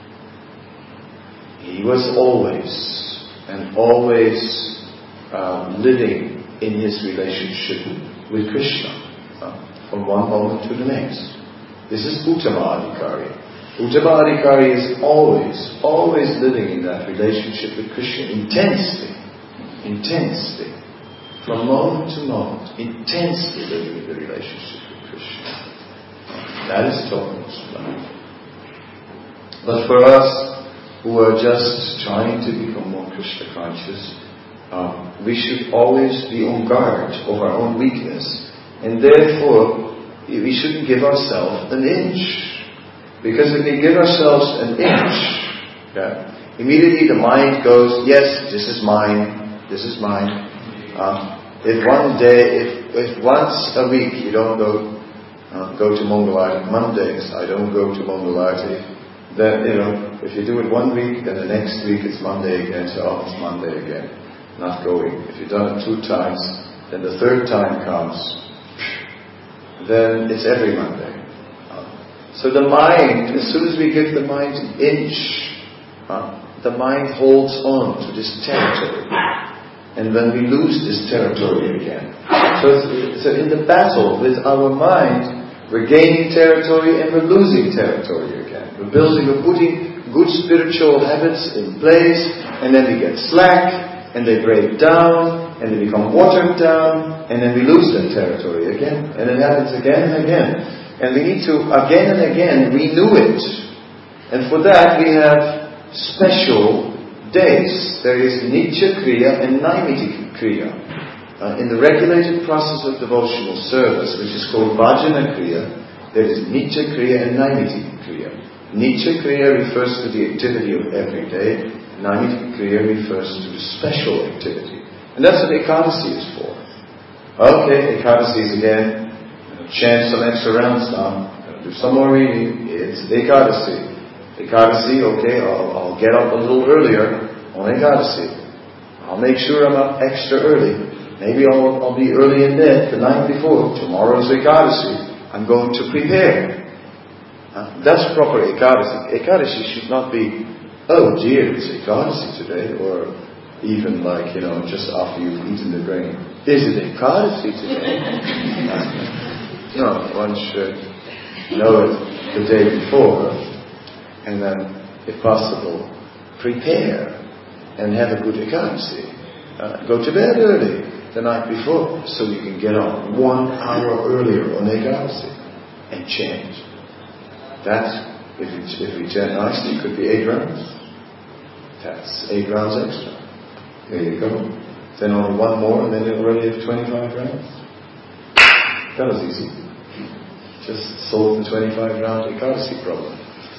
he was always and always uh, living in his relationship with Krishna uh, from one moment to the next. This is Uttama Adhikari. Uttama Adhikari is always, always living in that relationship with Krishna intensely, intensely, from moment to moment, intensely living in the relationship with Krishna. That is total Splendor. But for us, who are just trying to become more Krishna conscious, um, we should always be on guard of our own weakness, and therefore we shouldn't give ourselves an inch, because if we give ourselves an inch, yeah, immediately the mind goes, yes, this is mine, this is mine. Uh, if one day, if, if once a week you don't go uh, go to Mangalartik, Mondays I don't go to Mangalartik, then, you know, if you do it one week, then the next week it's Monday again, so oh, it's Monday again, not going. If you've done it two times, then the third time comes, then it's every Monday. Uh, so the mind, as soon as we give the mind an inch, uh, the mind holds on to this territory. And then we lose this territory again. So, so in the battle with our mind, we're gaining territory and we're losing territory again. We're building, we're putting good spiritual habits in place, and then we get slack, and they break down, and they become watered down, and then we lose that territory again. And it happens again and again. And we need to, again and again, renew it. And for that we have special days. There is Nitya Kriya and Naimiti Kriya. Uh, in the regulated process of devotional service, which is called Bhajana Kriya, there is Nitya Kriya and Naimiti Kriya. Nitya Kriya refers to the activity of every day. Naimiti Kriya refers to the special activity. And that's what Ekadasi is for. Okay, Ekadasi is again, chant some extra rounds now, do some more reading. It's Ekadasi. Ekadasi, okay, I'll, I'll get up a little earlier on Ekadasi. I'll make sure I'm up extra early. Maybe I'll, I'll be early in bed the night before. Tomorrow's Ekadasi. I'm going to prepare. Uh, that's proper Ekadasi. Ekadasi should not be, oh dear, it's Ekadasi today, or even like, you know, just after you've eaten the grain. Is it Ekadasi today? uh, no, one should know it the day before. And then, if possible, prepare and have a good Ekadasi. Uh, go to bed early the night before, so you can get up one hour earlier on Ekadasi and chant. That, if we, if we chant nicely, could be eight rounds. That's eight rounds extra. There you go. Then only one more, and then you already have twenty-five rounds. That was easy. Just solve the twenty-five round Ekadasi problem.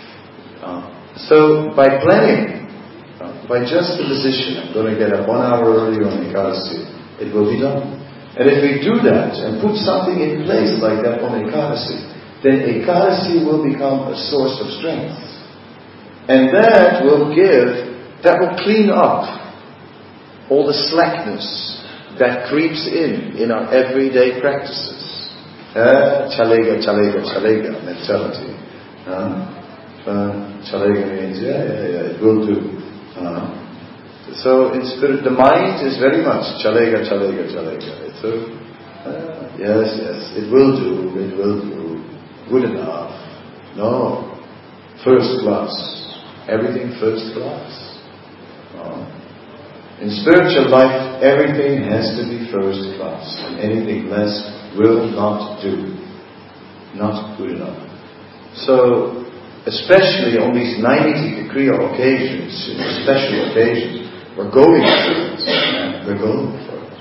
Uh, so, by planning, uh, by just the decision, I'm going to get up one hour earlier on Ekadasi, it will be done. And if we do that and put something in place like that on Ekadasi, then Ekadasi will become a source of strength. And that will give, that will clean up all the slackness that creeps in in our everyday practices. Uh, chalega, chalega, chalega mentality. Uh, uh, chalega means, yeah, yeah, yeah, it will do. Uh, So in spirit, the mind is very much chalega, chalega, chalega. It's a, uh, yes, yes, it will do, it will do. Good enough. No. First class. Everything first class. No. In spiritual life, everything has to be first class. And anything less will not do. Not good enough. So, especially on these ninety Kriya occasions, special occasions, we're going for it. We're going for it.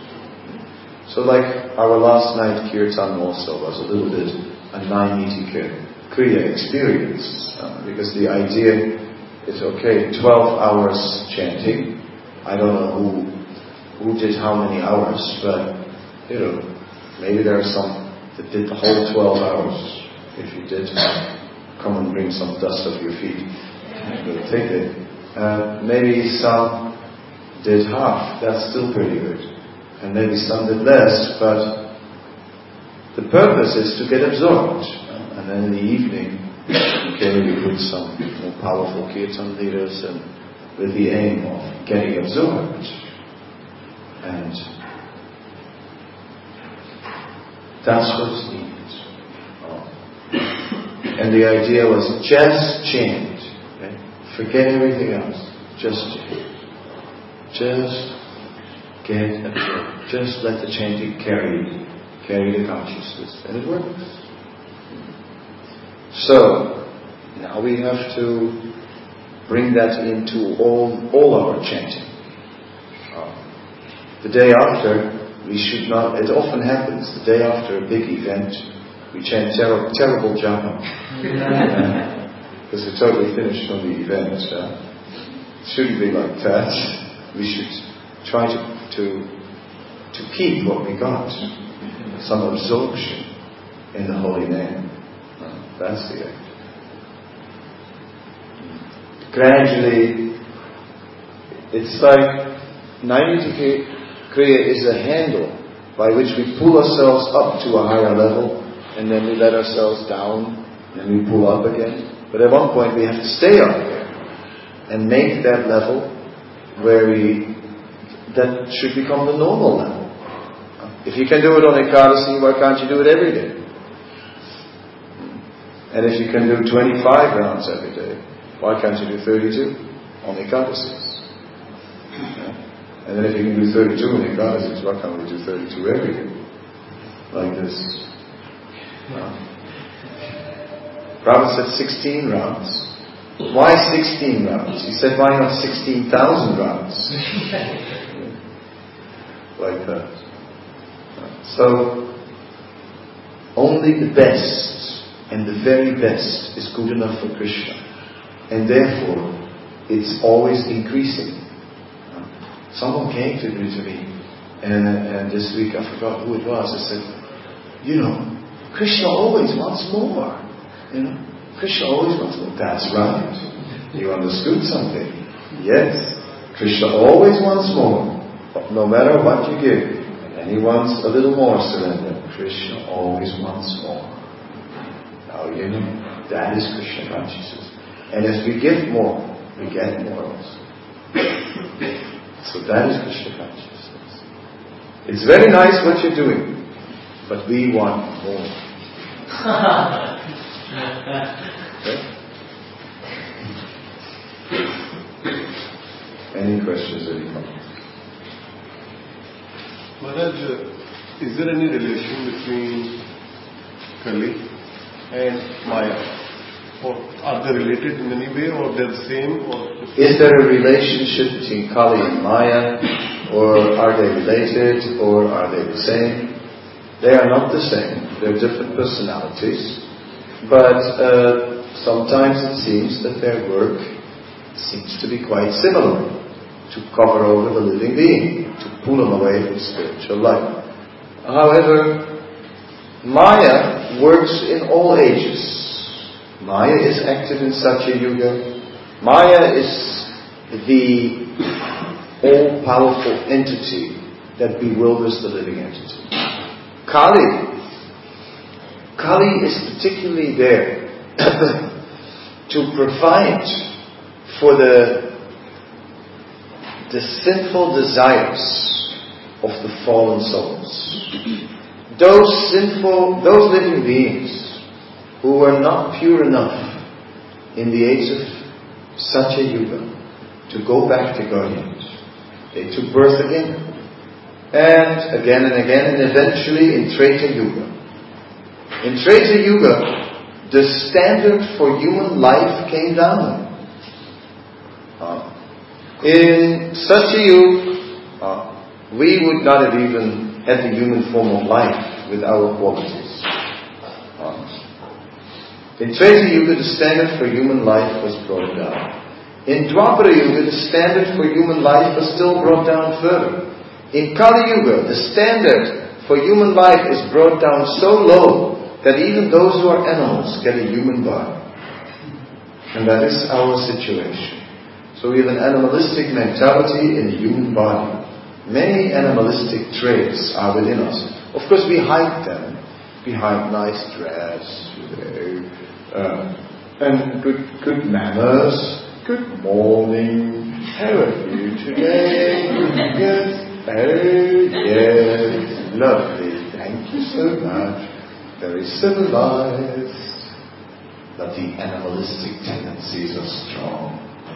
So like our last night Kirtan also was a little bit a ninety Kriya experience. Uh, because the idea is, okay, twelve hours chanting. I don't know who who did how many hours, but, you know, maybe there are some that did the whole twelve hours. If you did, come and bring some dust off your feet. We'll take it. Uh, maybe some did half, that's still pretty good. And maybe some did less, but the purpose is to get absorbed. And then in the evening, okay, we put some more powerful kirtan leaders and with the aim of getting absorbed. And that's what's needed. And the idea was just chant. Okay? Forget everything else. Just chant. Just get absorbed. Just let the chanting carry, carry the consciousness. And it works. So, now we have to bring that into all, all our chanting. Uh, the day after, we should not, it often happens, the day after a big event, we chant ter- terrible japa. Because we're totally finished from the event. Uh, it shouldn't be like that. We should try to, to to keep what we got, some absorption in the holy name. Uh, that's the idea. Gradually, it's like ninety Kriya is a handle by which we pull ourselves up to a higher level, and then we let ourselves down, and then we pull up again. But at one point we have to stay up there and make that level where we, that should become the normal level. If you can do it on Ekadasi, why can't you do it every day? And if you can do twenty-five rounds every day, why can't you do thirty-two on Ekadasis? And then if you can do thirty-two on Ekadasis, why can't we do thirty-two every day? Like this. No. Prabhupada said sixteen rounds. Why sixteen rounds? He said, why not sixteen thousand rounds? Like that. So, only the best and the very best is good enough for Krishna. And therefore, it's always increasing. Someone came to me, to me and, and this week, I forgot who it was, I said, you know, Krishna always wants more. You know, Krishna always wants more. That's right. You understood something. Yes. Krishna always wants more. No matter what you give. And he wants a little more surrender. Krishna always wants more. Now you know, that is Krishna consciousness. And as we give more, we get more also. So that is Krishna consciousness. It's very nice what you're doing, but we want more. Okay? Any questions, any comments? Maharaj, uh, is there any relation between Kali and Maya? Or are they related in any way, or they're the same? Or is there a relationship between Kali and Maya, or are they related, or are they the same? They are not the same. They're different personalities, but uh, sometimes it seems that their work seems to be quite similar, to cover over the living being, to pull them away from spiritual life. However, Maya works in all ages. Maya is active in Satya Yuga. Maya is the all-powerful entity that bewilders the living entity. Kali, Kali is particularly there to provide for the the sinful desires of the fallen souls. Those sinful, those living beings who were not pure enough in the age of Satya Yuga to go back to Godhead. They took birth again, and again and again, and eventually in Treta Yuga. In Treta Yuga, the standard for human life came down. Uh, in Satya Yuga, uh, we would not have even had the human form of life with our qualities. Uh, In Treta Yuga, the standard for human life was brought down. In Dwapara Yuga, the standard for human life was still brought down further. In Kali Yuga, the standard for human life is brought down so low that even those who are animals get a human body. And that is our situation. So we have an animalistic mentality in the human body. Many animalistic traits are within us. Of course, we hide them behind nice dress, uh, and good good manners. Good morning. How are you today? Yes. Oh, yes. Lovely. Thank you so much. Very civilized. But the animalistic tendencies are strong.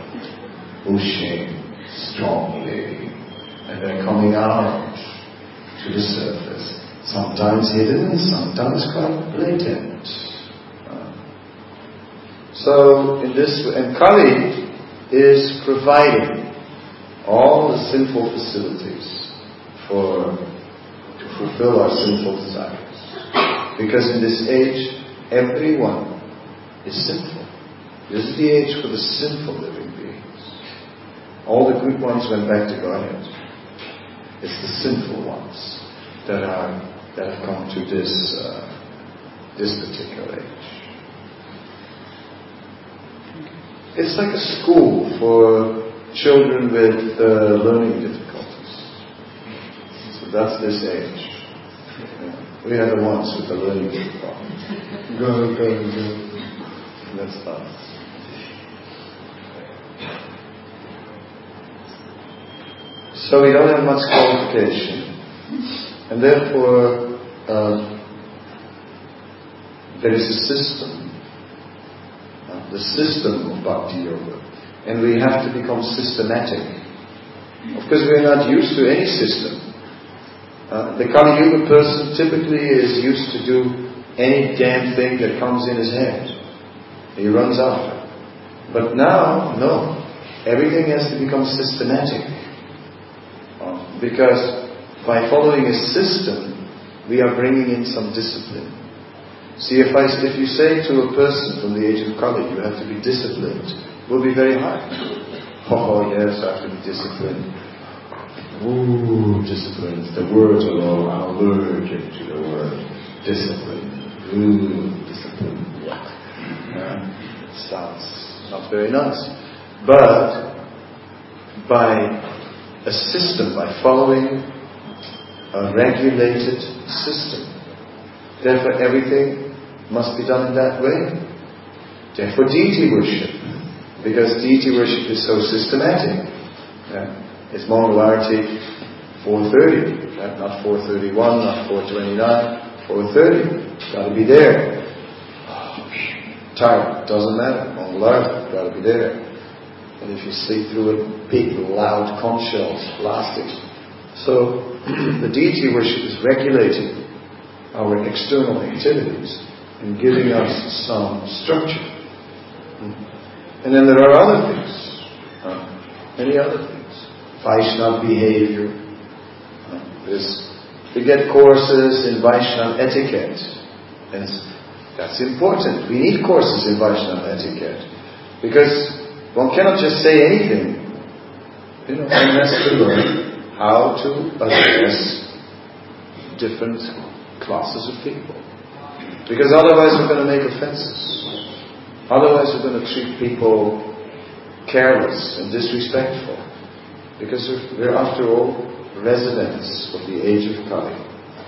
Pushing strongly. And they're coming out to the surface. Sometimes hidden and sometimes quite blatant. Uh, so, in this, and Kali is providing all the sinful facilities for to fulfill our sinful desires. Because in this age, everyone is sinful. This is the age for the sinful living beings. All the good ones went back to Godhead. It's the sinful ones that are that have come to this uh, this particular age. It's like a school for children with uh, learning difficulties. So that's this age. Yeah. We are the ones with the learning difficulties. Go, go, go. That's us. So we don't have much qualification, and therefore uh, there is a system, uh, the system of Bhakti Yoga, and we have to become systematic. Of course, we are not used to any system. Uh, the Kali Yuga person typically is used to do any damn thing that comes in his head. He runs after. But now, no. Everything has to become systematic. Because by following a system, we are bringing in some discipline. See, if I, if you say to a person from the age of Kali, you have to be disciplined, it will be very hard. Oh yes, I have to be disciplined. Ooh, discipline. The words alone, I'm allergic to the word discipline. Ooh, discipline. What? Yeah. It sounds not very nice. But by a system, by following a regulated system. Therefore everything must be done in that way. Therefore deity worship. Because deity worship is so systematic. Yeah. It's Mangalarti four thirty. Yeah. Not four thirty-one, not four twenty-nine, four thirty. Gotta be there. Oh, tired, doesn't matter. Mangalarti, gotta be there. And if you sleep through a big, loud conch shells blasting. So the deity worship is regulating our external activities and giving us some structure. And then there are other things, uh, many other things. Vaishnava behavior. Uh, there's, we get courses in Vaishnava etiquette, and that's important. We need courses in Vaishnava etiquette because one cannot just say anything. You know, one has to learn how to address different classes of people. Because otherwise we're going to make offenses. Otherwise we're going to treat people careless and disrespectful. Because we're, we're after all residents of the age of Kali.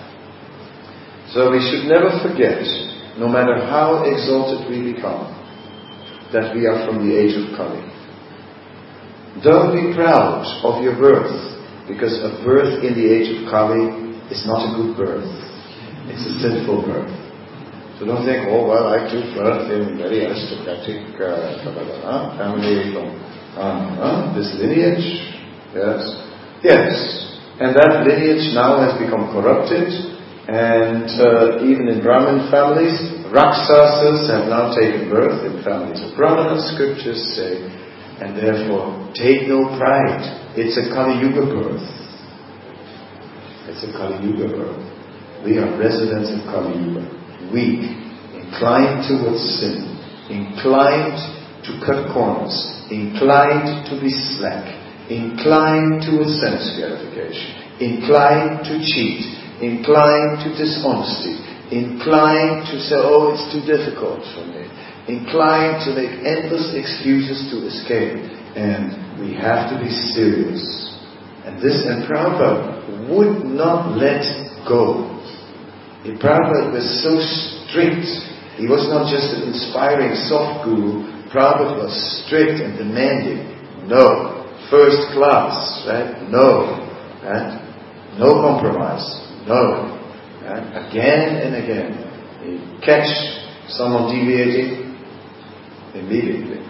So we should never forget, no matter how exalted we become, that we are from the age of Kali. Don't be proud of your birth, because a birth in the age of Kali is not a good birth. It's a sinful birth. So don't think, oh well, I took birth in very aristocratic uh, family from uh, uh, this lineage. Yes. Yes. And that lineage now has become corrupted, and uh, even in Brahmin families, Rakshasas have now taken birth in families of Brahmanas, scriptures say, and therefore take no pride. It's a Kali Yuga birth. It's a Kali Yuga birth. We are residents of Kali Yuga. Weak, inclined towards sin, inclined to cut corners, inclined to be slack, inclined to sense gratification, inclined to cheat, inclined to dishonesty, inclined to say, oh, it's too difficult for me, inclined to make endless excuses to escape. And we have to be serious. And this, and Prabhupada would not let go. The Prabhupada was so strict. He was not just an inspiring soft guru. Prabhupada was strict and demanding. No. First class, right? No. Right? No compromise. No. Right? Again and again. You catch someone deviating, immediately.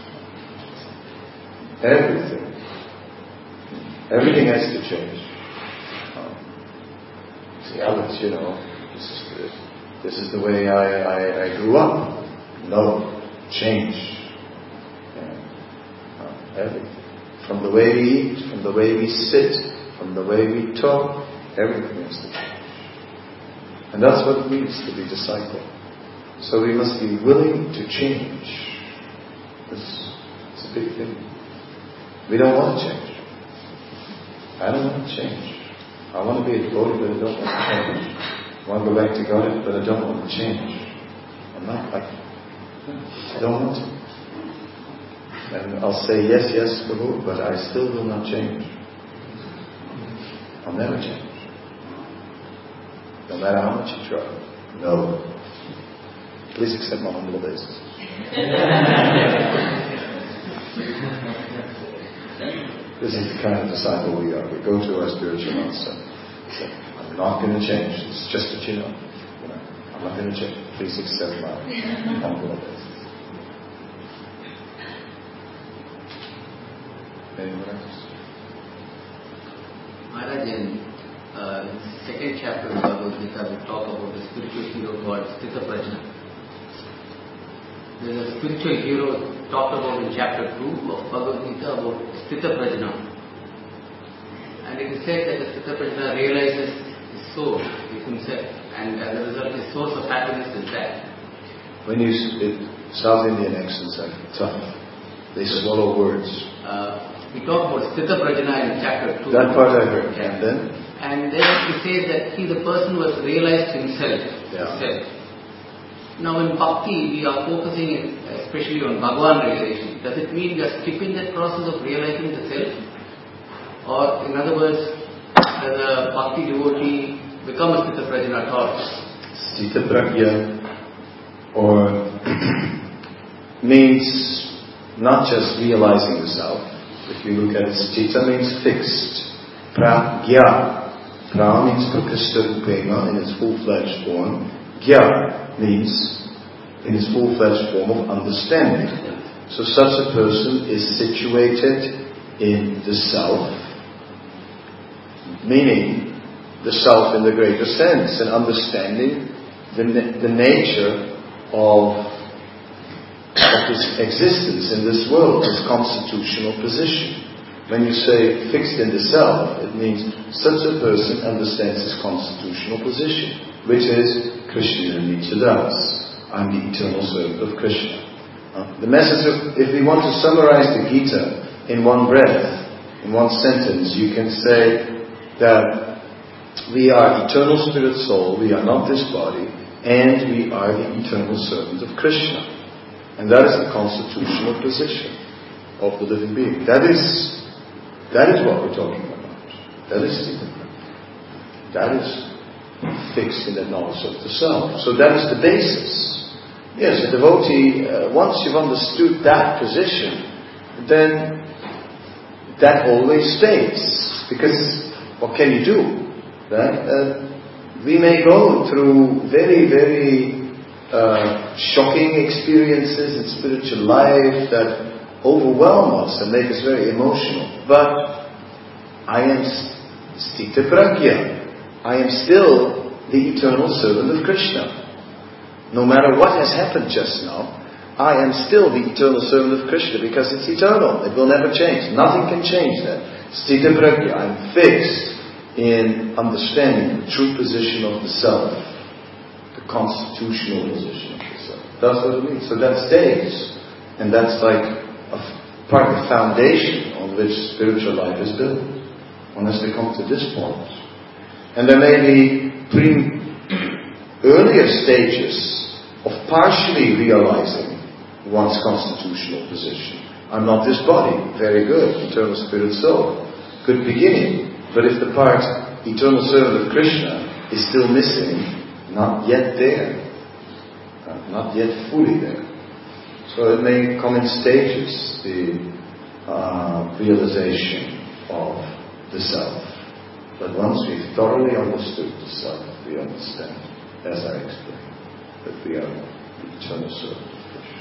Everything. Everything has to change. Um, see, others, you know, this is the, this is the way I, I, I grew up. No. Change. Yeah. Uh, everything. From the way we eat, from the way we sit, from the way we talk, everything has to change. And that's what it means to be disciple. So we must be willing to change. It's, it's a big thing. We don't want to change. I don't want to change. I want to be a devotee, but I don't want to change. I want to go back to God, but I don't want to change. I'm not like I don't want to. And I'll say yes, yes, Prabhu, but I still will not change. I'll never change. No matter how much you try. No. Please accept my humble obeisance. This is the kind of disciple we are. We go to our spiritual master and say, I'm not going to change. It's just that you know. You know I'm not going to change. Please accept my humble obeisance. Anyone else? Maharaj, in uh, the second chapter of Bhagavad Gita, we talk about the spiritual hero called Sthita Prajna. There is a spiritual hero talked about in chapter two of Bhagavad Gita about Sthita Prajna. And it is said that the Sthita Prajna realizes his soul, is himself, and as a result his source of happiness is that. When you, it, South Indian accents are tough. They swallow words. Uh, we talk about Sthita Prajna in chapter two. That part I heard. And then? And then he says that he, the person was realized himself. Yeah. himself. Now in Bhakti, we are focusing especially on Bhagavan realization. Does it mean we are skipping that process of realizing the self? Or in other words, does a Bhakti devotee become a Sthita Prajna at all? Sthita Prajna or means not just realizing the self. If you look at it, Sthita means fixed. Prajna. Pra means Prakashta Rupena in its full-fledged form. Gya means in its full-fledged form of understanding. So such a person is situated in the self, meaning the self in the greater sense, and understanding the, the nature of, of his existence in this world, his constitutional position. When you say fixed in the self, it means such a person understands his constitutional position, which is Krishna Nityadasa. I'm the eternal servant of Krishna. Uh, the message of, if we want to summarize the Gita in one breath, in one sentence, you can say that we are eternal spirit soul, we are not this body, and we are the eternal servant of Krishna. And that is the constitutional position of the living being. That is, that is what we're talking about. That is that is fixed in that knowledge of the self. So that is the basis. Yes, a devotee, uh, once you've understood that position, then that always stays. Because what can you do? Right? Uh, we may go through very, very uh, shocking experiences in spiritual life that overwhelm us and make us very emotional. But I am Sthita Pragya. I am still the eternal servant of Krishna. No matter what has happened just now, I am still the eternal servant of Krishna because it's eternal. It will never change. Nothing can change that. Sthita Pragya. I'm fixed in understanding the true position of the self, the constitutional position of the self. That's what it means. So that stays, and that's like a part of the foundation on which spiritual life is built, unless they come to this point. And there may be pre- earlier stages of partially realizing one's constitutional position. I'm not this body. Very good. Eternal spirit soul. Good beginning. But if the part, eternal servant of Krishna, is still missing, not yet there, uh, not yet fully there. So it may come in stages, the uh, realization of the self. But once we've thoroughly understood the self, we understand, as I explained, that we are the eternal servant of Krishna.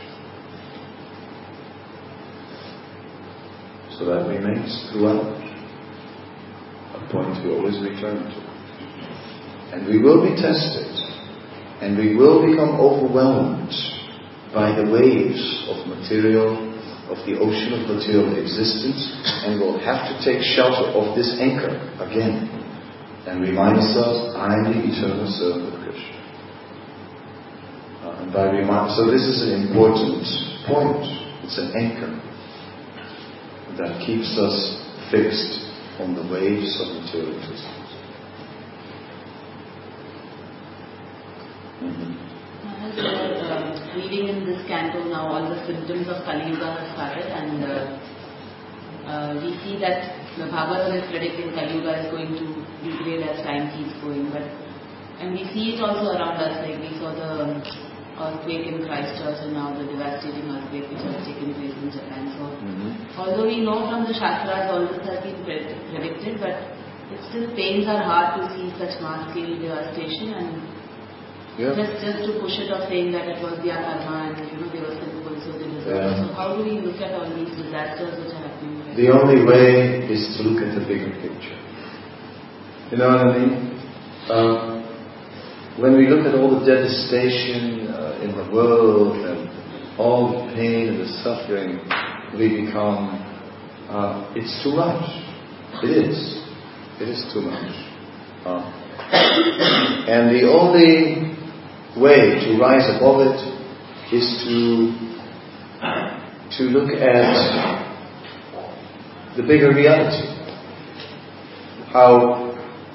So that remains throughout. A point we always return to. And we will be tested, and we will become overwhelmed by the waves of material, of the ocean of material existence, and we'll have to take shelter of this anchor again, and remind ourselves, I am the eternal servant of Krishna. Uh, and by remind, so this is an important point. It's an anchor that keeps us fixed on the waves of material existence. Mm-hmm. As we are uh, reading in this canto now, all the symptoms of Kali Yuga have started, and uh, uh, we see that the Bhagavatam is predicting Kali Yuga is going to degrade as time keeps going. But and we see it also around us, like we saw the earthquake in Christchurch and now the devastating earthquake which has taken place in Japan. So, mm-hmm. although we know from the Shastras all this has been pred- predicted, but it still pains our heart to see such mass-scale devastation, and yeah. just just to push it off saying that it was their karma and you know they were sinful, so they deserve. Yeah. So how do we look at all these disasters which are happening? Right the now? Only way is to look at the bigger picture. You know what I mean? Um, when we look at all the devastation uh, in the world and all the pain and the suffering, we become, uh, it's too much. It is. It is too much. Uh, and the only way to rise above it is to, to look at the bigger reality. How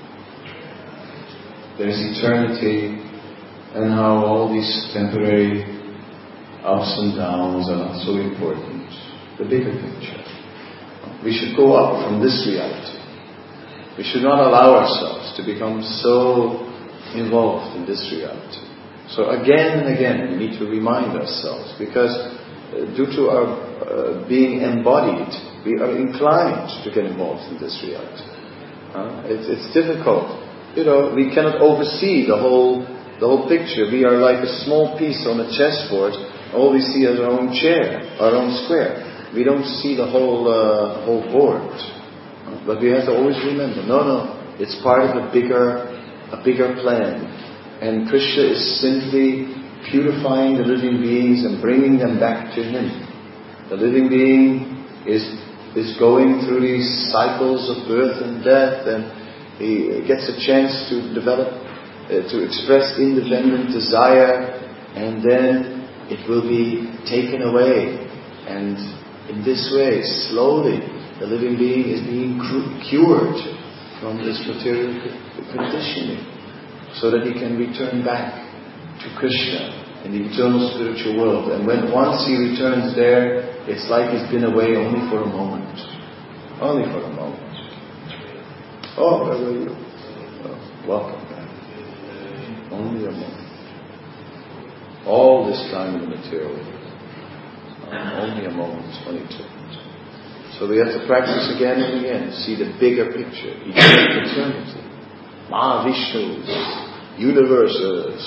there's eternity, and how all these temporary ups and downs are not so important. The bigger picture. We should go up from this reality. We should not allow ourselves to become so involved in this reality. So again and again we need to remind ourselves, because uh, due to our uh, being embodied, we are inclined to get involved in this reality. Uh, it's, it's difficult. You know, we cannot oversee the whole the whole picture. We are like a small piece on a chessboard All we see is our own chair, our own square. We don't see the whole uh, whole board. But we have to always remember, no, no, it's part of a bigger, a bigger plan. And Krishna is simply purifying the living beings and bringing them back to Him. The living being is is going through these cycles of birth and death, and he gets a chance to develop, uh, to express independent desire, and then it will be taken away. And in this way, slowly, the living being is being cured from this material conditioning, so that he can return back to Krishna in the eternal spiritual world. And when once he returns there, it's like he's been away only for a moment. Only for a moment. Oh, where were you? Oh, welcome back. Only a moment. All this time in the material world. Uh, only a moment when he turned. So we have to practice again and again. See the bigger picture. Eternity. Mahavishnu's. Universes.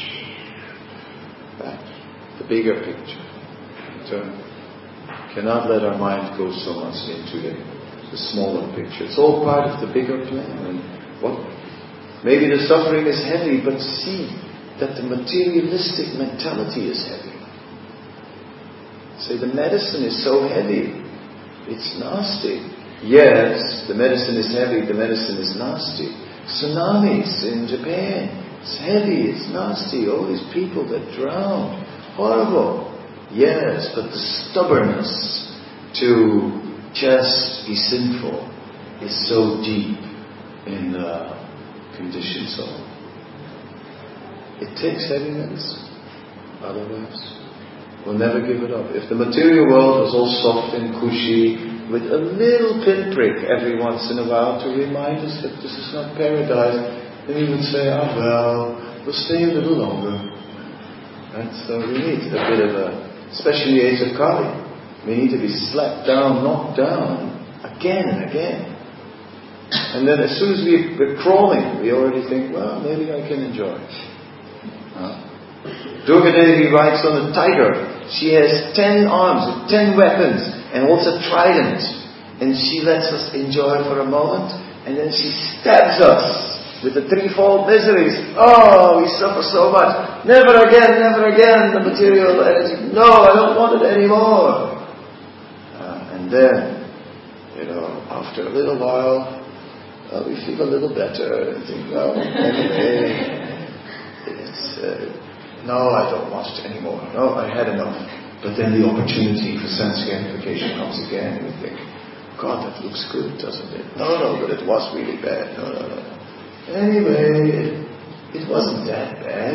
That. The bigger picture. Eternity. Cannot let our mind go so much into the, the smaller picture. It's all part of the bigger plan. And what? Maybe the suffering is heavy, but see that the materialistic mentality is heavy. Say the medicine is so heavy. It's nasty. Yes, the medicine is heavy, the medicine is nasty. Tsunamis in Japan. It's heavy, it's nasty. All these people that drowned. Horrible. Yes, but the stubbornness to just be sinful is so deep in the conditioned soul. It takes heavy medicine. Otherwise, we'll never give it up. If the material world was all soft and cushy, with a little pinprick every once in a while to remind us that this is not paradise, then we would say, ah well, we'll stay a little longer. And so we need a bit of a, especially the age of Kali, we need to be slapped down, knocked down, again and again. And then as soon as we, we're crawling, we already think, well, maybe I can enjoy it. Huh? Durga Devi rides on a tiger. She has ten arms with ten weapons and also trident. And she lets us enjoy for a moment, and then she stabs us with the threefold miseries. Oh, we suffer so much. Never again, never again, the material energy. No, I don't want it anymore. Uh, and then, you know, after a little while, uh, we feel a little better and think, well, anyway, it's, uh, no, I don't want it anymore. No, I had enough. But then the opportunity for sense gratification comes again, and we think, God, that looks good, doesn't it? No, no, but it was really bad. No, no, no. Anyway, it wasn't that bad.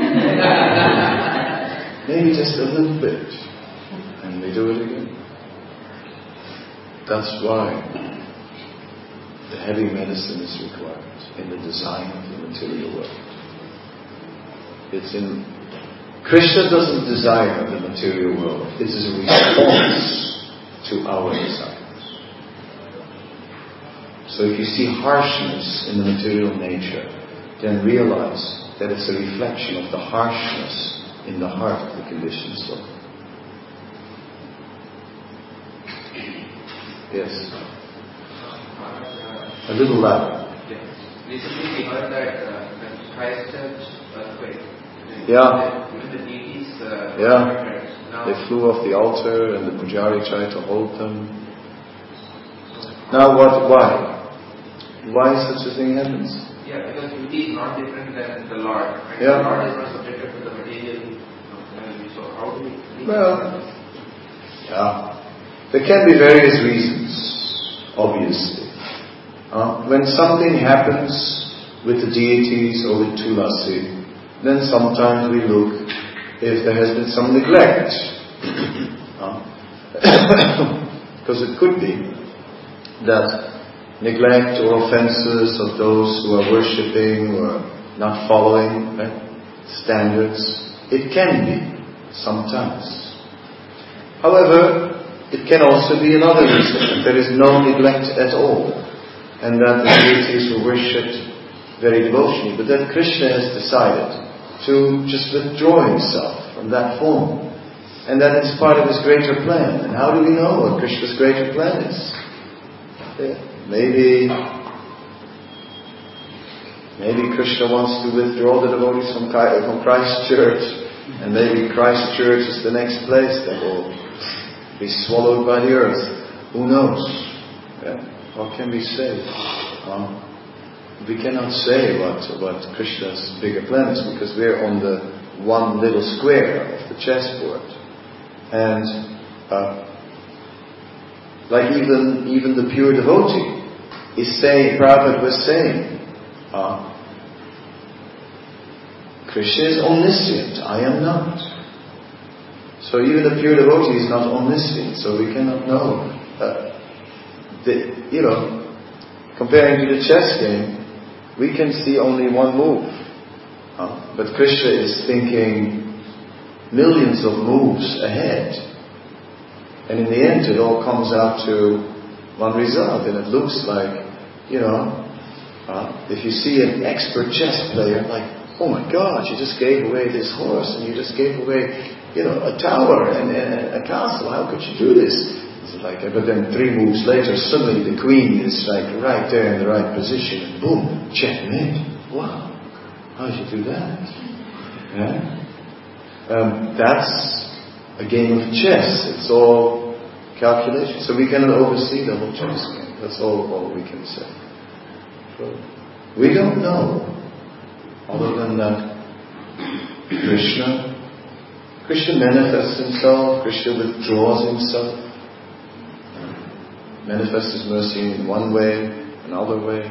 Maybe just a little bit. And we do it again. That's why the heavy medicine is required in the design of the material world. It's in... Krishna doesn't desire the material world. It is a response to our desires. So if you see harshness in the material nature, then realize that it's a reflection of the harshness in the heart of the conditioned soul. Yes? A little louder. Recently we heard that uh, the Christchurch earthquake. Yeah. Even the deities. Uh, yeah. Now, they flew off the altar, and the pujari tried to hold them. Now what? Why? Why such a thing happens? Yeah, because beauty is not different than the Lord. Right? Yeah. The Lord is not subjected to the material energy. So how do we... Well, yeah. There can be various reasons, obviously. Uh, when something happens with the deities or with Tulasi, then sometimes we look if there has been some neglect. Because uh, it could be that neglect or offenses of those who are worshipping or not following right, standards. It can be, sometimes. However, it can also be another reason, that there is no neglect at all, and that the deities were worshipped very devotionally, but then Krishna has decided to just withdraw himself from that form. and that it's part of His greater plan. And how do we know what Krishna's greater plan is? Yeah. Maybe, maybe Krishna wants to withdraw the devotees from, from Christ Church, and maybe Christ Church is the next place that will be swallowed by the earth. Who knows? Yeah. What can we say? Um, we cannot say what, what Krishna's bigger plan is, because we're on the one little square of the chessboard. And uh, like even even the pure devotee is saying, Prabhupada was saying, uh, Krishna is omniscient, I am not. So even the pure devotee is not omniscient, so we cannot know. Uh, the, you know, comparing to the chess game, we can see only one move. Uh, but Krishna is thinking millions of moves ahead. And in the end it all comes out to one result. And it looks like, you know, uh, if you see an expert chess player, like, oh my God, you just gave away this horse, and you just gave away, you know, a tower and, and a castle. How could you do this? It's like, but then three moves later, suddenly the queen is like right there in the right position, and boom, checkmate. Wow. How did you do that? Yeah? Um, that's a game of chess. It's all calculation. So we cannot oversee the whole chess game. That's all, all we can say. So we don't know. Other than that, Krishna, Krishna manifests Himself. Krishna withdraws Himself. Manifests His mercy in one way, another way.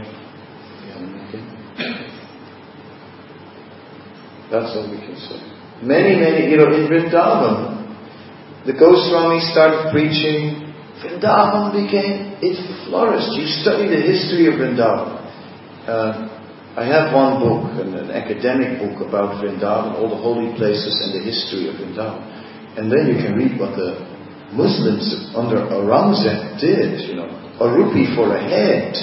That's all we can say. Many, many, you know, in Vrindavan, the Goswami started preaching, Vrindavan became, it flourished. You study the history of Vrindavan. Uh, I have one book, an, an academic book about Vrindavan, all the holy places and the history of Vrindavan. And then you can read what the Muslims under Aurangzeb did, you know. A rupee for a head.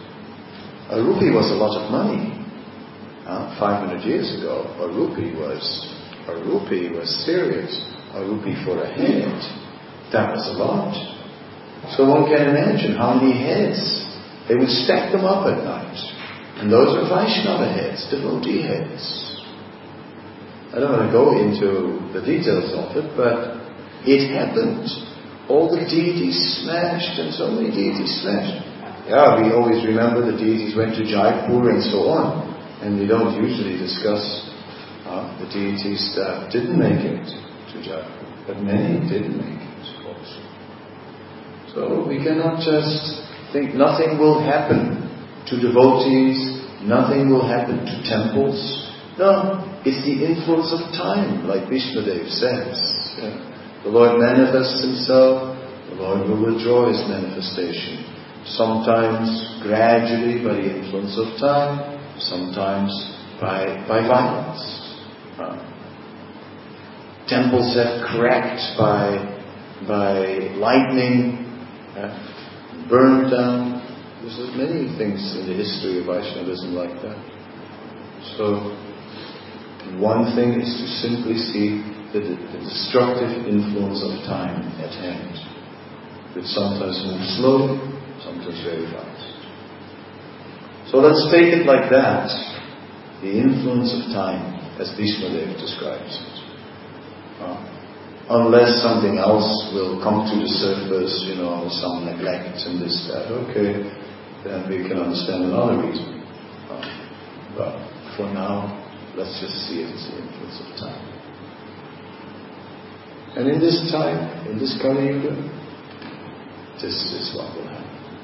A rupee was a lot of money. Uh, five hundred years ago, a rupee was a rupee was serious. A rupee for a head, that was a lot. So one can imagine how many heads they would stack them up at night, and those are Vaishnava heads, devotee heads. I don't want to go into the details of it, but it happened. All the deities smashed, and so many deities smashed. Yeah, we always remember the deities went to Jaipur and so on. And we don't usually discuss uh, the deities that didn't make it to Jaipur. But many did make it also. So we cannot just think nothing will happen to devotees, nothing will happen to temples. No, it's the influence of time, like Vishnudev says. Yeah. The Lord manifests Himself, the Lord will withdraw His manifestation. Sometimes gradually by the influence of time, sometimes by by violence. Uh, temples have cracked by by lightning, uh, burned down. There's many things in the history of Vaishnavism like that. So, one thing is to simply see the, the destructive influence of time at hand, which sometimes moves slowly, sometimes very fast. So let's take it like that, the influence of time, as Vishnudev describes it. Uh, unless something else will come to the surface, you know, some neglect and this, that, okay, then we can understand another reason. Uh, but for now, let's just see it as the influence of time. And in this time, in this Kali Yuga, this is what will happen.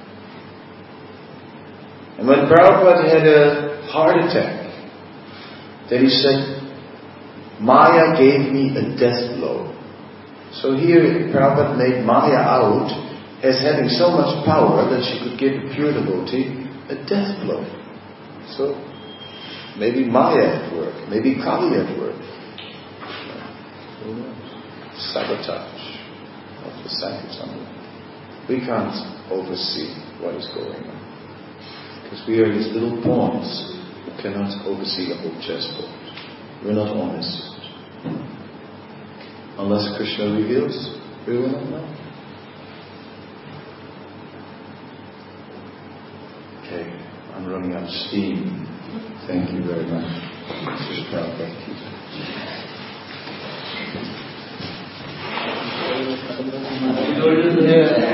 And when Prabhupada had a heart attack, then he said, Maya gave me a death blow. So here Prabhupada made Maya out as having so much power that she could give a pure devotee a death blow. So maybe Maya at work, maybe Kali at work. Who knows? Sabotage of the Sankirtan. We can't oversee what is going on. Because we are these little pawns who cannot oversee the whole chessboard. We're not honest. Unless Krishna reveals, we will not know. Okay, I'm running out of steam. Thank you very much. Krishna, thank you. You told us